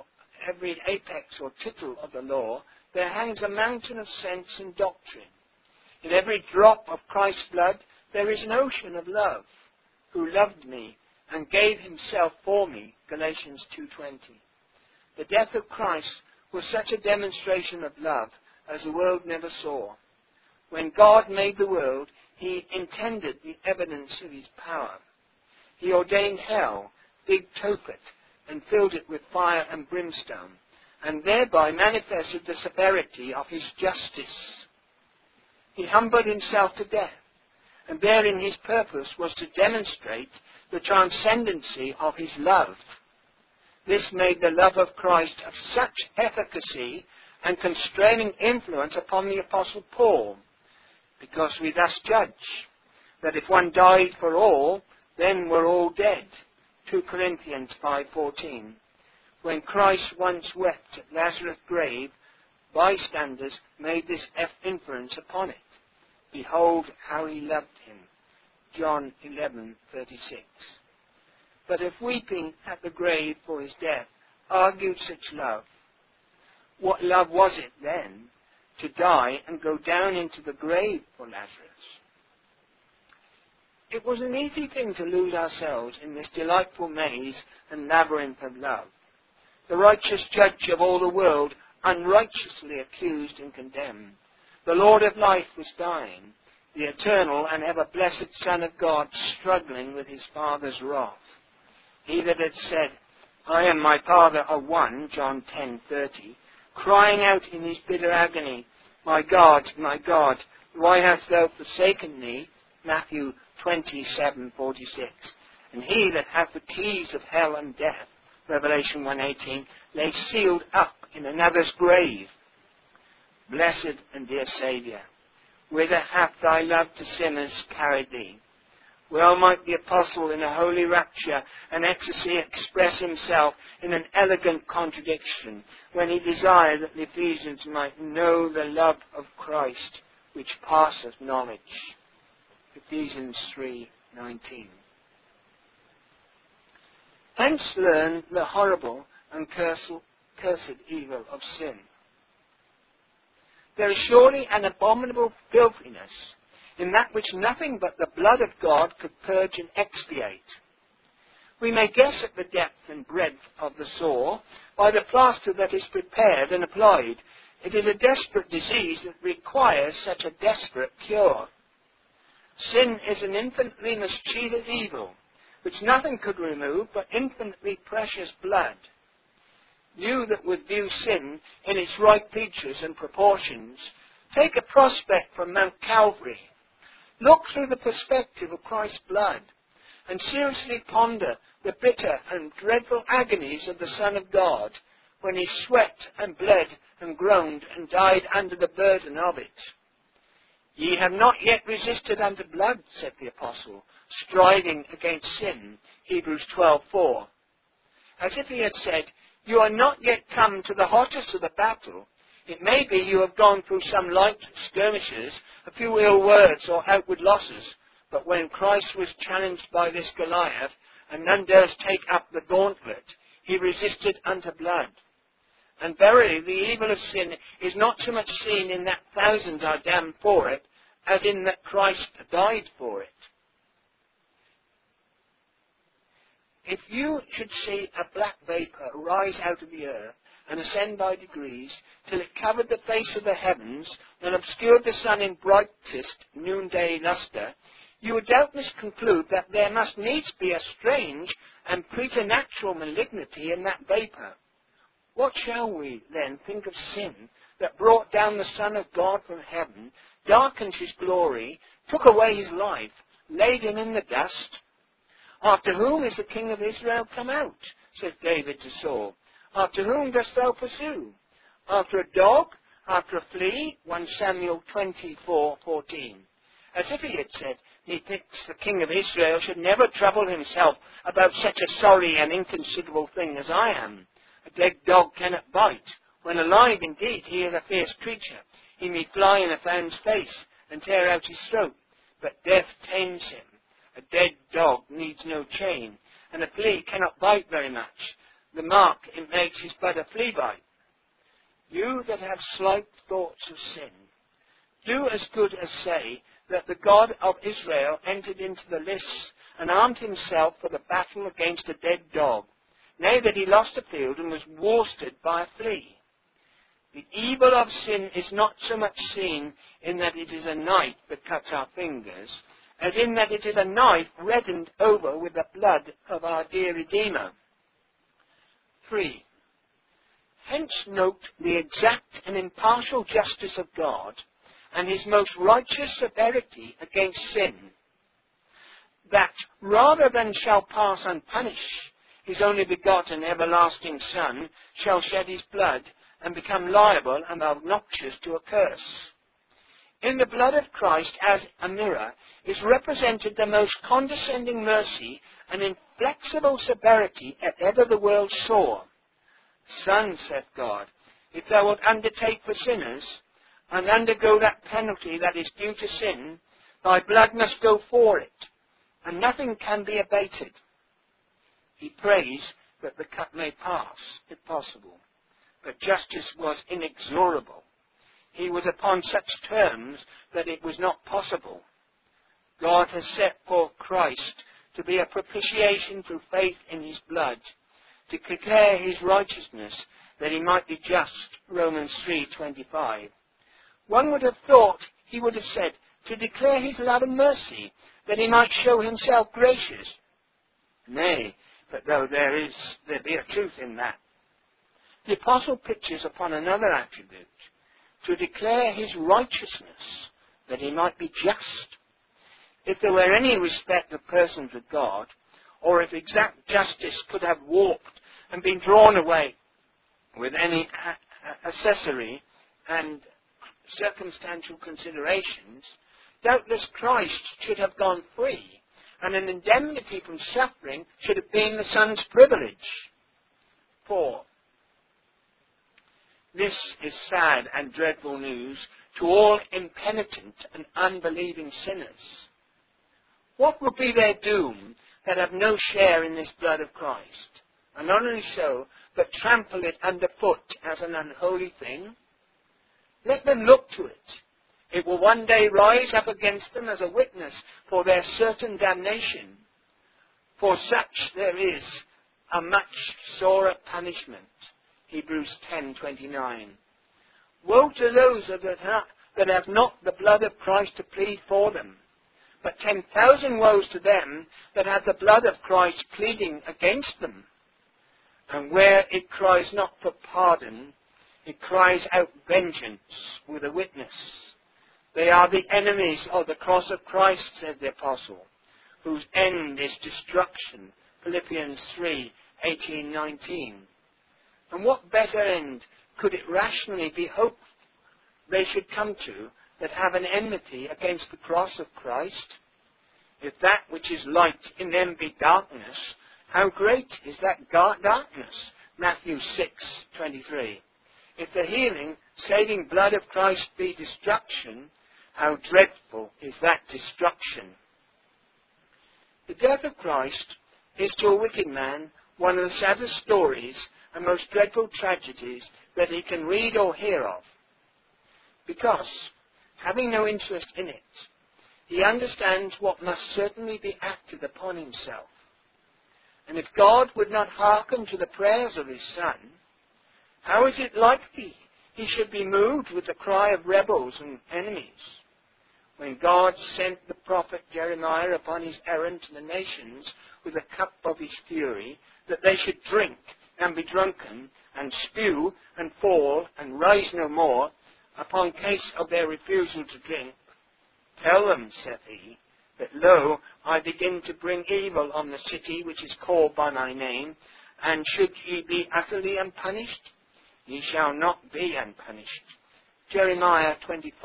apex or tittle of the law there hangs a mountain of sense and doctrine. In every drop of Christ's blood there is an ocean of love, who loved me and gave himself for me, Galatians 2:20. The death of Christ was such a demonstration of love as the world never saw. When God made the world, he intended the evidence of his power. He ordained hell, big Tophet, and filled it with fire and brimstone, and thereby manifested the severity of his justice. He humbled himself to death, and therein his purpose was to demonstrate the transcendency of his love. This made the love of Christ of such efficacy and constraining influence upon the Apostle Paul, because we thus judge that if one died for all, then were all dead. 2 Corinthians 5:14. When Christ once wept at Lazarus' grave, bystanders made this inference upon it. Behold how he loved him. John 11:36. But if weeping at the grave for his death argued such love, what love was it then to die and go down into the grave for Lazarus? It was an easy thing to lose ourselves in this delightful maze and labyrinth of love. The righteous judge of all the world, unrighteously accused and condemned. The Lord of life was dying, the eternal and ever-blessed Son of God struggling with his Father's wrath. He that had said, I and my Father are one, John 10:30, crying out in his bitter agony, my God, why hast thou forsaken me? Matthew 27:46. And he that hath the keys of hell and death, Revelation 1:18, lay sealed up in another's grave. Blessed and dear Saviour, whither hath thy love to sinners carried thee? Well might the apostle in a holy rapture and ecstasy express himself in an elegant contradiction when he desired that the Ephesians might know the love of Christ which passeth knowledge. Ephesians 3:19. Hence learn the horrible and cursed evil of sin. There is surely an abominable filthiness in that which nothing but the blood of God could purge and expiate. We may guess at the depth and breadth of the sore by the plaster that is prepared and applied. It is a desperate disease that requires such a desperate cure. Sin is an infinitely mischievous evil, which nothing could remove but infinitely precious blood. You that would view sin in its right features and proportions, take a prospect from Mount Calvary. Look through the perspective of Christ's blood, and seriously ponder the bitter and dreadful agonies of the Son of God, when he sweat and bled and groaned and died under the burden of it. Ye have not yet resisted unto blood, said the apostle, striving against sin, Hebrews 12:4. As if he had said, you are not yet come to the hottest of the battle. It may be you have gone through some light skirmishes, a few ill words or outward losses, but when Christ was challenged by this Goliath, and none durst take up the gauntlet, he resisted unto blood. And verily the evil of sin is not so much seen in that thousands are damned for it, as in that Christ died for it. If you should see a black vapour rise out of the earth, and ascend by degrees, till it covered the face of the heavens, and obscured the sun in brightest noonday lustre, you would doubtless conclude that there must needs be a strange and preternatural malignity in that vapour. What shall we, then, think of sin that brought down the Son of God from heaven, darkened his glory, took away his life, laid him in the dust? After whom is the King of Israel come out? Said David to Saul. After whom dost thou pursue? After a dog? After a flea? 1 Samuel 24:14. As if he had said, methinks the King of Israel should never trouble himself about such a sorry and inconsiderable thing as I am. A dead dog cannot bite. When alive, indeed, he is a fierce creature. He may fly in a found's face and tear out his throat, but death tames him. A dead dog needs no chain, and a flea cannot bite very much. The mark it makes is but a flea bite. You that have slight thoughts of sin, do as good as say that the God of Israel entered into the lists and armed himself for the battle against a dead dog, nay, that he lost a field and was worsted by a flea. The evil of sin is not so much seen in that it is a knife that cuts our fingers, as in that it is a knife reddened over with the blood of our dear Redeemer. 3. Hence note the exact and impartial justice of God, and his most righteous severity against sin, that rather than shall pass unpunished, his only begotten everlasting Son shall shed his blood and become liable and obnoxious to a curse. In the blood of Christ, as a mirror, is represented the most condescending mercy and inflexible severity that ever the world saw. Son, saith God, if thou wilt undertake for sinners, and undergo that penalty that is due to sin, thy blood must go for it, and nothing can be abated. He prays that the cup may pass, if possible. But justice was inexorable. He was upon such terms that it was not possible. God has set forth Christ to be a propitiation through faith in his blood, to declare his righteousness, that he might be just, Romans 3:25. One would have thought he would have said, to declare his love and mercy, that he might show himself gracious. Nay, but though there be a truth in that. The apostle pictures upon another attribute, to declare his righteousness, that he might be just. If there were any respect of persons with God, or if exact justice could have warped and been drawn away with any accessory and circumstantial considerations, doubtless Christ should have gone free, and an indemnity from suffering should have been the Son's privilege. 4. This is sad and dreadful news to all impenitent and unbelieving sinners. What will be their doom that have no share in this blood of Christ, and not only so, but trample it underfoot as an unholy thing? Let them look to it. It will one day rise up against them as a witness for their certain damnation. For such there is a much sorer punishment. Hebrews 10:29. Woe to those that have not the blood of Christ to plead for them, but 10,000 woes to them that have the blood of Christ pleading against them. And where it cries not for pardon, it cries out vengeance with a witness. They are the enemies of the cross of Christ, said the apostle, whose end is destruction, Philippians 3:18-19. And what better end could it rationally be hoped they should come to that have an enmity against the cross of Christ? If that which is light in them be darkness, how great is that darkness? Matthew 6:23. If the healing, saving blood of Christ be destruction, how dreadful is that destruction? The death of Christ is to a wicked man one of the saddest stories and most dreadful tragedies that he can read or hear of, because, having no interest in it, he understands what must certainly be acted upon himself. And if God would not hearken to the prayers of his Son, how is it likely he should be moved with the cry of rebels and enemies? When God sent the prophet Jeremiah upon his errand to the nations with a cup of his fury, that they should drink and be drunken, and spew and fall and rise no more, upon case of their refusal to drink, tell them, saith he, that lo, I begin to bring evil on the city which is called by my name, and should ye be utterly unpunished, ye shall not be unpunished. Jeremiah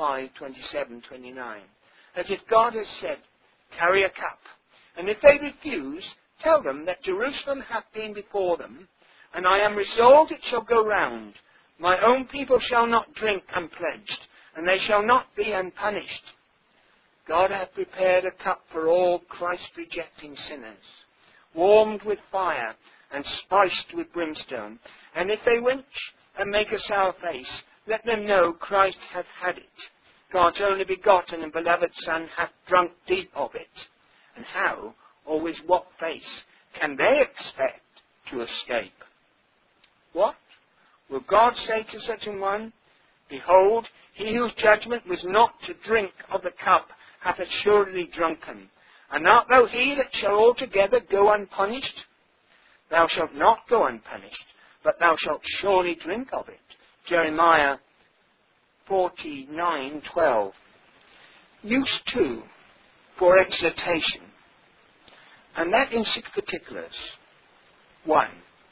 25:27-29. As if God has said, carry a cup, and if they refuse, tell them that Jerusalem hath been before them, and I am resolved it shall go round. My own people shall not drink unpledged, and they shall not be unpunished. God hath prepared a cup for all Christ-rejecting sinners, warmed with fire and spiced with brimstone. And if they winch and make a sour face, let them know Christ hath had it. God's only begotten and beloved Son hath drunk deep of it. And how, or with what face, can they expect to escape? What? Will God say to such an one? Behold, he whose judgment was not to drink of the cup hath assuredly drunken. And art thou he that shall altogether go unpunished? Thou shalt not go unpunished, but thou shalt surely drink of it. Jeremiah 49:12. Use 2 for exhortation, and that in 6 particulars. 1.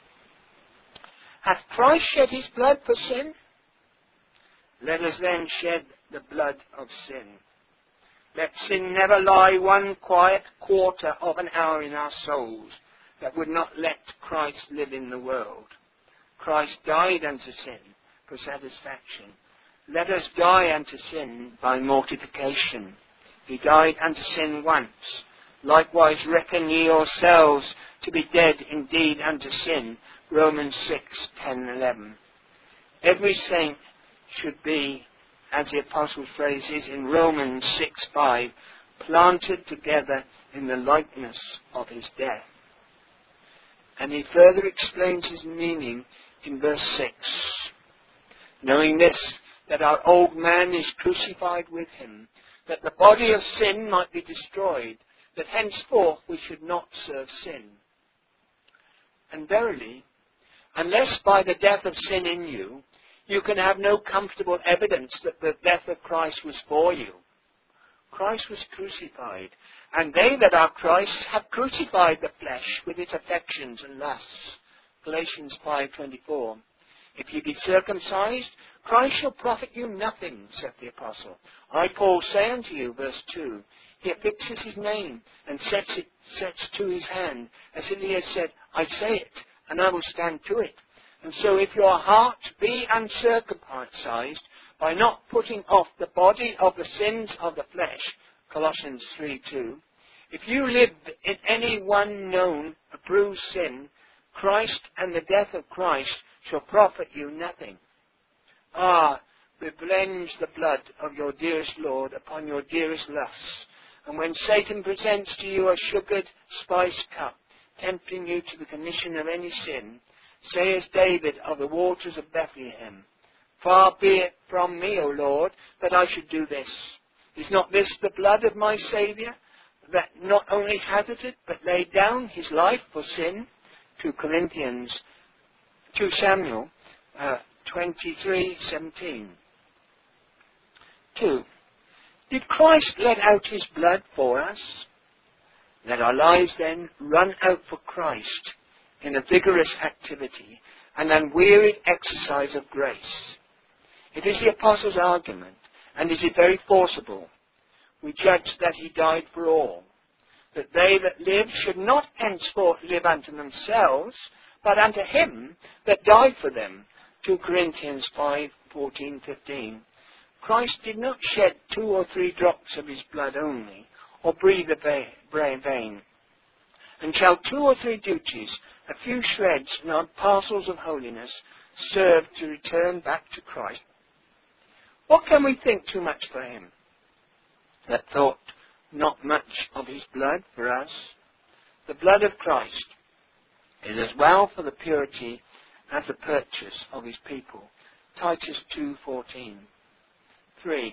Hath Christ shed his blood for sin? Let us then shed the blood of sin. Let sin never lie one quiet quarter of an hour in our souls that would not let Christ live in the world. Christ died unto sin for satisfaction. Let us die unto sin by mortification. He died unto sin once. Likewise reckon ye yourselves to be dead indeed unto sin. Romans 6:10-11. Every saint should be, as the Apostle's phrase is in Romans 6:5, planted together in the likeness of his death. And he further explains his meaning in verse 6. Knowing this, that our old man is crucified with him, that the body of sin might be destroyed, that henceforth we should not serve sin. And verily, unless by the death of sin in you, you can have no comfortable evidence that the death of Christ was for you. Christ was crucified, and they that are Christ's have crucified the flesh with its affections and lusts. Galatians 5:24. If ye be circumcised, Christ shall profit you nothing, saith the Apostle. I, Paul, say unto you, verse 2, he affixes his name and sets to his hand, as if he has said, I say it, and I will stand to it. And so if your heart be uncircumcised by not putting off the body of the sins of the flesh, Colossians 3:2, if you live in any one known approved sin, Christ and the death of Christ shall profit you nothing. Revenge the blood of your dearest Lord upon your dearest lusts. And when Satan presents to you a sugared spice cup, tempting you to the commission of any sin, say as David of the waters of Bethlehem, far be it from me, O Lord, that I should do this. Is not this the blood of my Saviour, that not only hazarded, but laid down his life for sin? 2 Samuel 23:17. 2. Did Christ let out his blood for us? Let our lives then run out for Christ in a vigorous activity and unwearied exercise of grace. It is the Apostle's argument, and it is very forcible. We judge that he died for all, that they that live should not henceforth live unto themselves, but unto him that died for them. 2 Corinthians 5:14-15. Christ did not shed 2 or 3 drops of his blood only, or breathe a vein. And shall 2 or 3 duties, a few shreds and odd parcels of holiness, serve to return back to Christ? What can we think too much for him, that thought not much of his blood for us? The blood of Christ is as well for the purity as the purchase of his people. Titus 2:14. 3.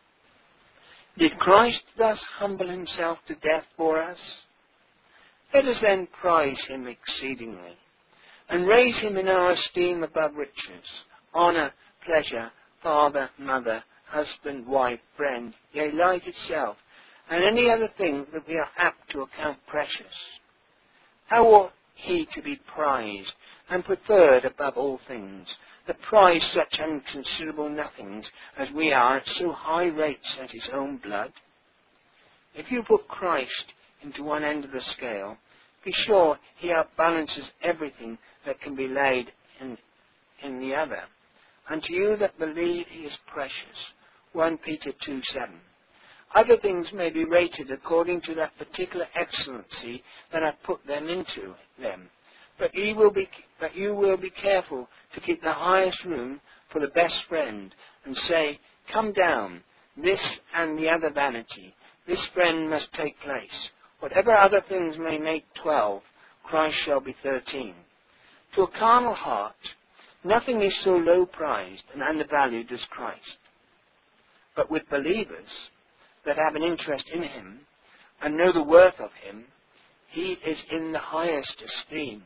Did Christ thus humble himself to death for us? Let us then prize him exceedingly, and raise him in our esteem above riches, honour, pleasure, father, mother, husband, wife, friend, yea, life itself, and any other thing that we are apt to account precious. How ought he to be prized and preferred above all things, that prize such unconsiderable nothings as we are at so high rates as his own blood? If you put Christ into one end of the scale, be sure he outbalances everything that can be laid in the other. Unto you that believe he is precious. 1 Peter 2:7. Other things may be rated according to that particular excellency that I put them into them. But you will be careful to keep the highest room for the best friend, and say, come down, this and the other vanity, this friend must take place. Whatever other things may make 12, Christ shall be 13. To a carnal heart, nothing is so low prized and undervalued as Christ. But with believers that have an interest in him and know the worth of him, he is in the highest esteem.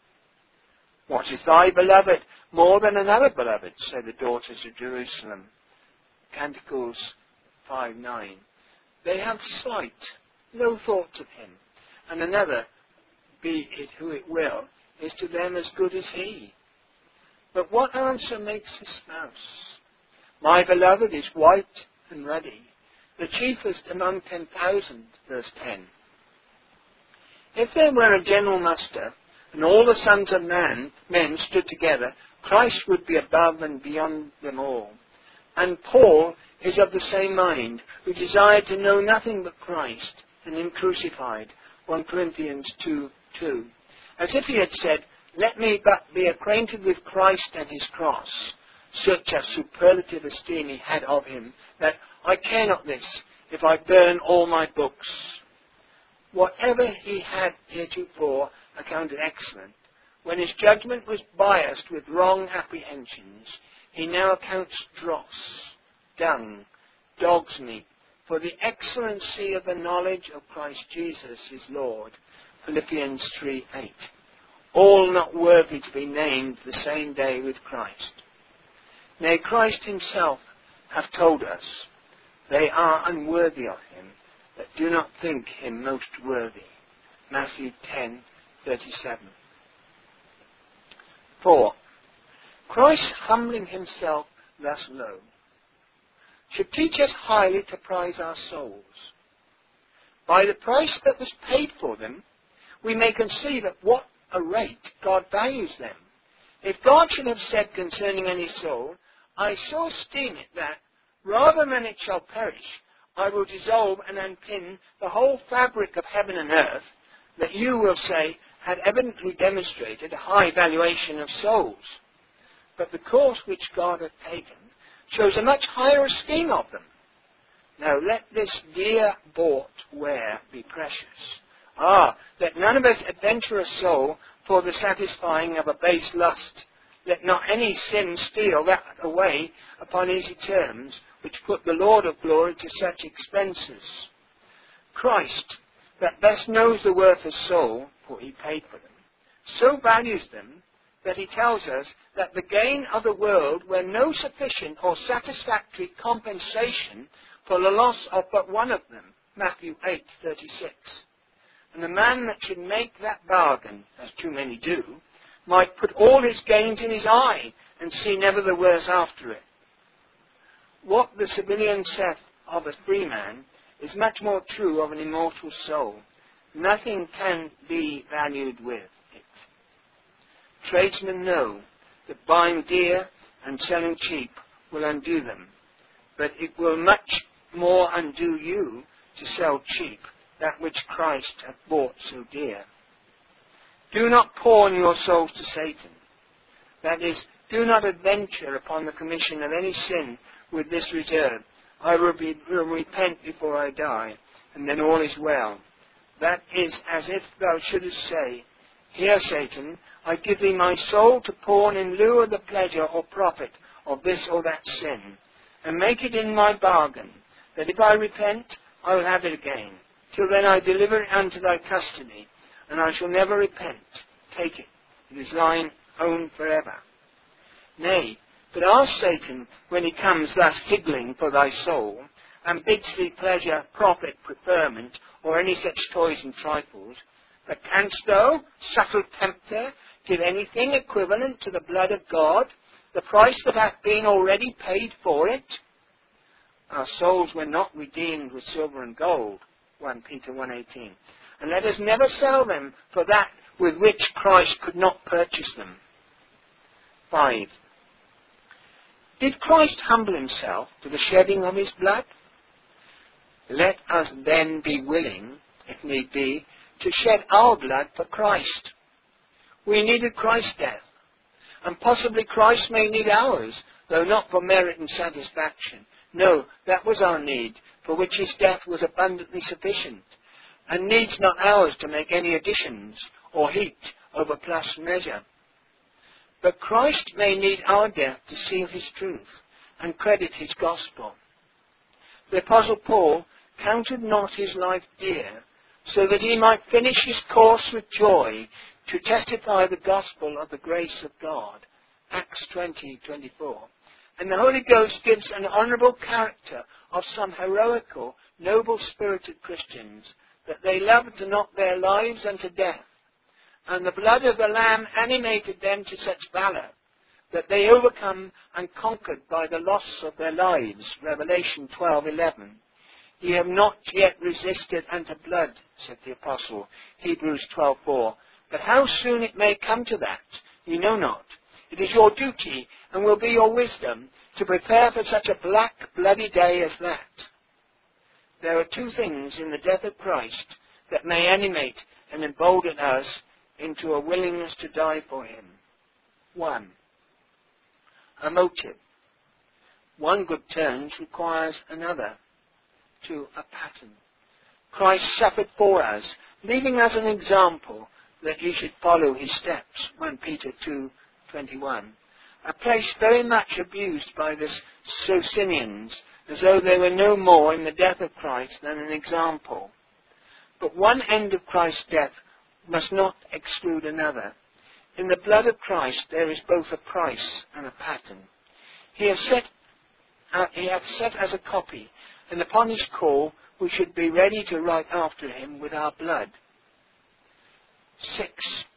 What is thy beloved more than another beloved, say the daughters of Jerusalem. Canticles 5:9. They have sight, no thought of him, and another, be it who it will, is to them as good as he. But what answer makes his spouse? My beloved is white and ruddy, the chiefest among 10,000, verse 10. If there were a general muster, and all the sons of men stood together, Christ would be above and beyond them all. And Paul is of the same mind, who desired to know nothing but Christ, and him crucified, 1 Corinthians 2:2. As if he had said, let me but be acquainted with Christ and his cross. Such a superlative esteem he had of him, that I care not this, if I burn all my books. Whatever he had heretofore accounted excellent, when his judgment was biased with wrong apprehensions, he now accounts dross, dung, dog's meat, for the excellency of the knowledge of Christ Jesus his Lord. Philippians 3:8. All not worthy to be named the same day with Christ. Nay, Christ himself hath told us, they are unworthy of him that do not think him most worthy. Matthew 10:37. 4. Christ humbling himself thus low should teach us highly to prize our souls. By the price that was paid for them, we may conceive at what a rate God values them. If God should have said concerning any soul, I so esteem it that, rather than it shall perish, I will dissolve and unpin the whole fabric of heaven and earth, that you will say had evidently demonstrated a high valuation of souls. But the course which God hath taken shows a much higher esteem of them. Now let this dear bought ware be precious. Let none of us adventure a soul for the satisfying of a base lust. Let not any sin steal that away upon easy terms, which put the Lord of glory to such expenses. Christ, that best knows the worth of soul, for he paid for them, so values them that he tells us that the gain of the world were no sufficient or satisfactory compensation for the loss of but one of them. Matthew 8:36. And the man that should make that bargain, as too many do, might put all his gains in his eye and see never the worse after it. What the civilian saith of a free man is much more true of an immortal soul. Nothing can be valued with it. Tradesmen know that buying dear and selling cheap will undo them, but it will much more undo you to sell cheap that which Christ hath bought so dear. Do not pawn your souls to Satan. That is, do not adventure upon the commission of any sin with this reserve, I will repent before I die, and then all is well. That is as if thou shouldest say, Here, Satan, I give thee my soul to pawn in lieu of the pleasure or profit of this or that sin, and make it in my bargain, that if I repent, I will have it again. Till then I deliver it unto thy custody, and I shall never repent. Take it. It is thine own forever. Nay, but ask Satan, when he comes thus higgling for thy soul, and bids thee pleasure, profit, preferment, or any such toys and trifles, but canst thou, subtle tempter, give anything equivalent to the blood of God, the price that hath been already paid for it? Our souls were not redeemed with silver and gold, 1 Peter 1:18, and let us never sell them for that with which Christ could not purchase them. 5. Did Christ humble himself to the shedding of his blood? Let us then be willing, if need be, to shed our blood for Christ. We needed Christ's death, and possibly Christ may need ours, though not for merit and satisfaction. No, that was our need, for which his death was abundantly sufficient, and needs not ours to make any additions, or heap over plus measure. But Christ may need our death to seal his truth, and credit his gospel. The Apostle Paul counted not his life dear, so that he might finish his course with joy, to testify the gospel of the grace of God. Acts 20:24. And the Holy Ghost gives an honourable character of some heroical, noble-spirited Christians, that they loved not their lives unto death, and the blood of the Lamb animated them to such valour, that they overcome and conquered by the loss of their lives. Revelation 12:11. Ye have not yet resisted unto blood, said the Apostle, Hebrews 12:4. But how soon it may come to that, ye know not. It is your duty, and will be your wisdom, to prepare for such a black, bloody day as that. There are two things in the death of Christ that may animate and embolden us into a willingness to die for him. 1. A motive. One good turn requires another. 2. A pattern. Christ suffered for us, leaving us an example that you should follow his steps. 1 Peter 2:21. A place very much abused by the Socinians, as though they were no more in the death of Christ than an example. But one end of Christ's death must not exclude another. In the blood of Christ there is both a price and a pattern. He hath set as a copy, and upon his call we should be ready to write after him with our blood. 6.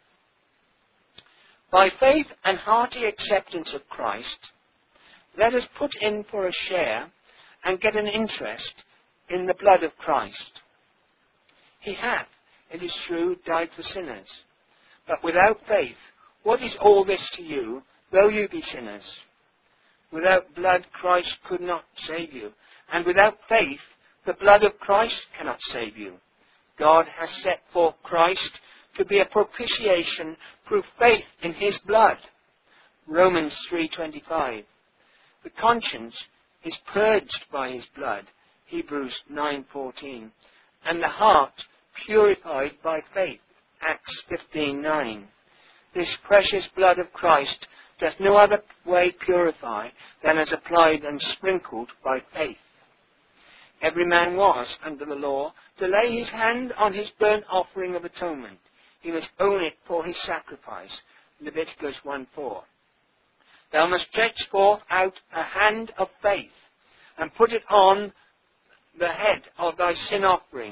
By faith and hearty acceptance of Christ, let us put in for a share and get an interest in the blood of Christ. He hath, it is true, died for sinners. But without faith, what is all this to you, though you be sinners? Without blood, Christ could not save you. And without faith, the blood of Christ cannot save you. God has set forth Christ to be a propitiation through faith in his blood. Romans 3:25. The conscience is purged by his blood. Hebrews 9:14. And the heart purified by faith. Acts 15:9. This precious blood of Christ does no other way purify than as applied and sprinkled by faith. Every man was, under the law, to lay his hand on his burnt offering of atonement. He must own it for his sacrifice. Leviticus 1:4. Thou must stretch forth out a hand of faith, and put it on the head of thy sin offering,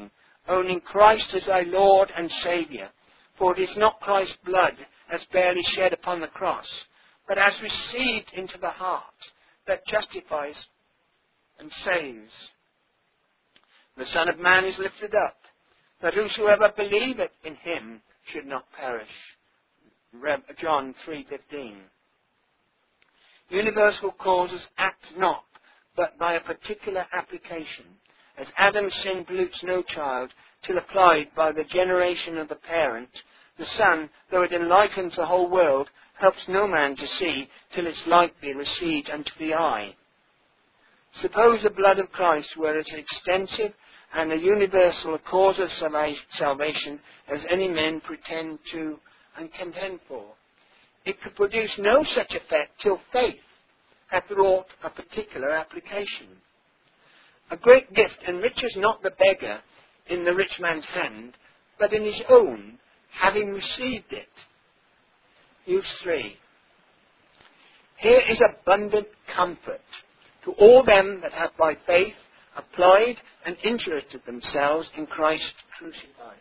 owning Christ as thy Lord and Saviour. For it is not Christ's blood as barely shed upon the cross, but as received into the heart, that justifies and saves. The Son of Man is lifted up, that whosoever believeth in him should not perish. John 3:15. Universal causes act not, but by a particular application. As Adam's sin pollutes no child, till applied by the generation of the parent, the Son, though it enlightens the whole world, helps no man to see, till its light be received unto the eye. Suppose the blood of Christ were as extensive and a universal cause of salvation as any men pretend to and contend for. It could produce no such effect till faith hath wrought a particular application. A great gift enriches not the beggar in the rich man's hand, but in his own, having received it. Use 3. Here is abundant comfort to all them that have by faith applied and interested themselves in Christ crucified.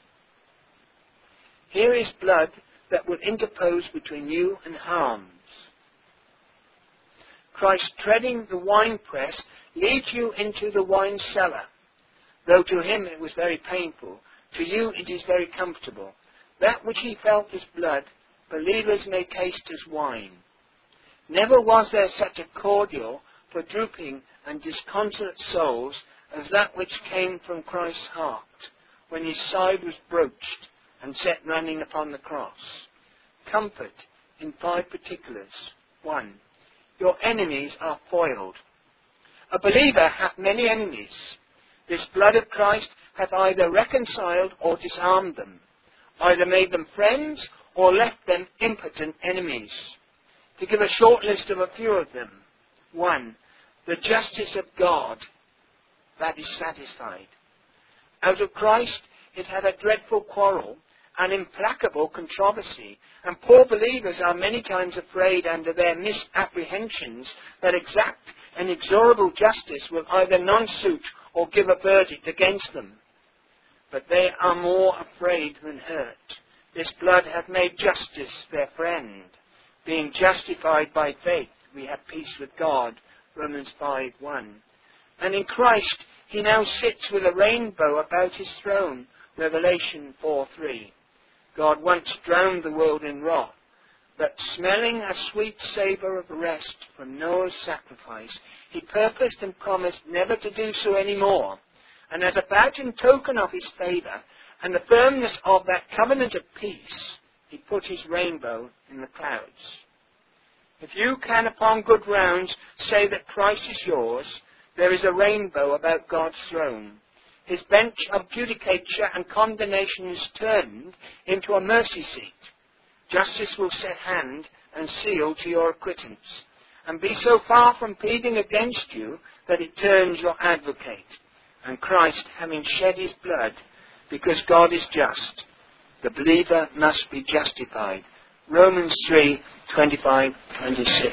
Here is blood that will interpose between you and harms. Christ treading the winepress leads you into the wine cellar. Though to him it was very painful, to you it is very comfortable. That which he felt as blood, believers may taste as wine. Never was there such a cordial for drooping and disconsolate souls as that which came from Christ's heart, when his side was broached and set running upon the cross. Comfort in 5 particulars. 1. Your enemies are foiled. A believer hath many enemies. This blood of Christ hath either reconciled or disarmed them, either made them friends or left them impotent enemies. To give a short list of a few of them. 1. The justice of God, that is satisfied. Out of Christ it had a dreadful quarrel, an implacable controversy, and poor believers are many times afraid under their misapprehensions that exact and inexorable justice will either non-suit or give a verdict against them. But they are more afraid than hurt. This blood hath made justice their friend. Being justified by faith, we have peace with God. Romans 5:1. And in Christ he now sits with a rainbow about his throne. Revelation 4:3. God once drowned the world in wrath, but smelling a sweet savour of rest from Noah's sacrifice, he purposed and promised never to do so any more. And as a badge and token of his favour and the firmness of that covenant of peace, he put his rainbow in the clouds. If you can upon good grounds say that Christ is yours, there is a rainbow about God's throne. His bench of judicature and condemnation is turned into a mercy seat. Justice will set hand and seal to your acquittance, and be so far from pleading against you that it turns your advocate. And Christ, having shed his blood, because God is just, the believer must be justified. Romans 3:25-26.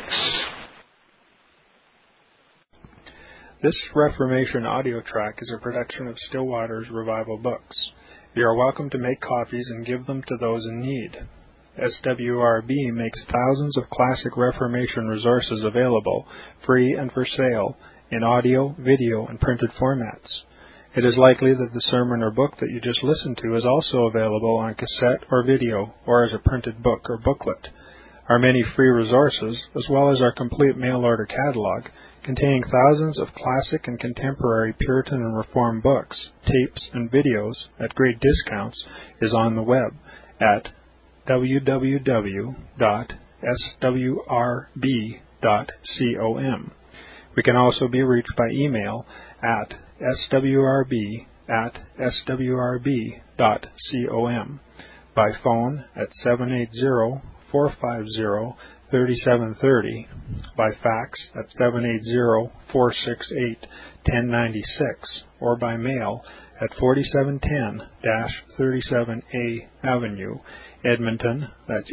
This Reformation audio track is a production of Still Waters Revival Books. You are welcome to make copies and give them to those in need. SWRB makes thousands of classic Reformation resources available, free and for sale, in audio, video, and printed formats. It is likely that the sermon or book that you just listened to is also available on cassette or video, or as a printed book or booklet. Our many free resources, as well as our complete mail-order catalog, containing thousands of classic and contemporary Puritan and Reformed books, tapes, and videos at great discounts, is on the web at www.swrb.com. We can also be reached by email at swrb@swrb.com, by phone at 780-450-3730, by fax at 780-468-1096, or by mail at 4710-37A Avenue, Edmonton, that's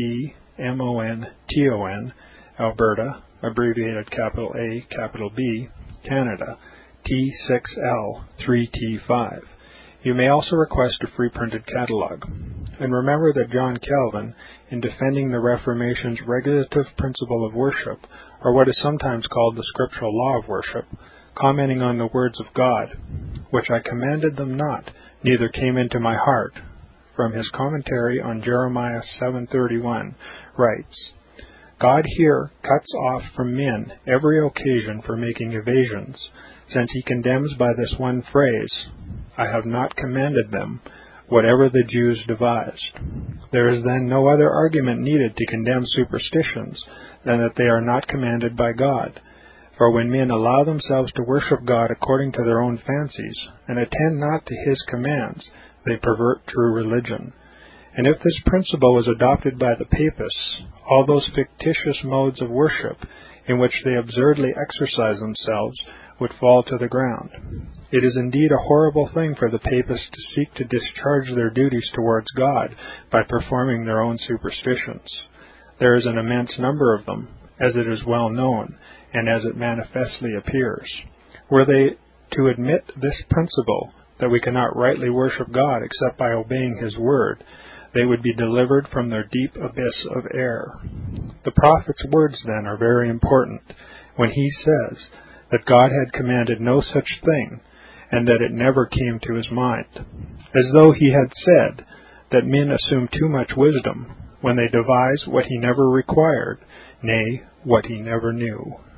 Edmonton, Alberta, abbreviated capital A, capital B, Canada, T6L3T5. You may also request a free printed catalogue. And remember that John Calvin, in defending the Reformation's regulative principle of worship, or what is sometimes called the scriptural law of worship, commenting on the words of God, which I commanded them not, neither came into my heart, from his commentary on Jeremiah 7:31, writes, God here cuts off from men every occasion for making evasions, since he condemns by this one phrase, I have not commanded them, whatever the Jews devised. There is then no other argument needed to condemn superstitions than that they are not commanded by God. For when men allow themselves to worship God according to their own fancies, and attend not to his commands, they pervert true religion. And if this principle was adopted by the Papists, all those fictitious modes of worship in which they absurdly exercise themselves would fall to the ground. It is indeed a horrible thing for the Papists to seek to discharge their duties towards God by performing their own superstitions. There is an immense number of them, as it is well known, and as it manifestly appears. Were they to admit this principle, that we cannot rightly worship God except by obeying his word, they would be delivered from their deep abyss of error. The prophet's words, then, are very important, when he says that God had commanded no such thing, and that it never came to his mind, as though he had said that men assume too much wisdom when they devise what he never required, nay, what he never knew.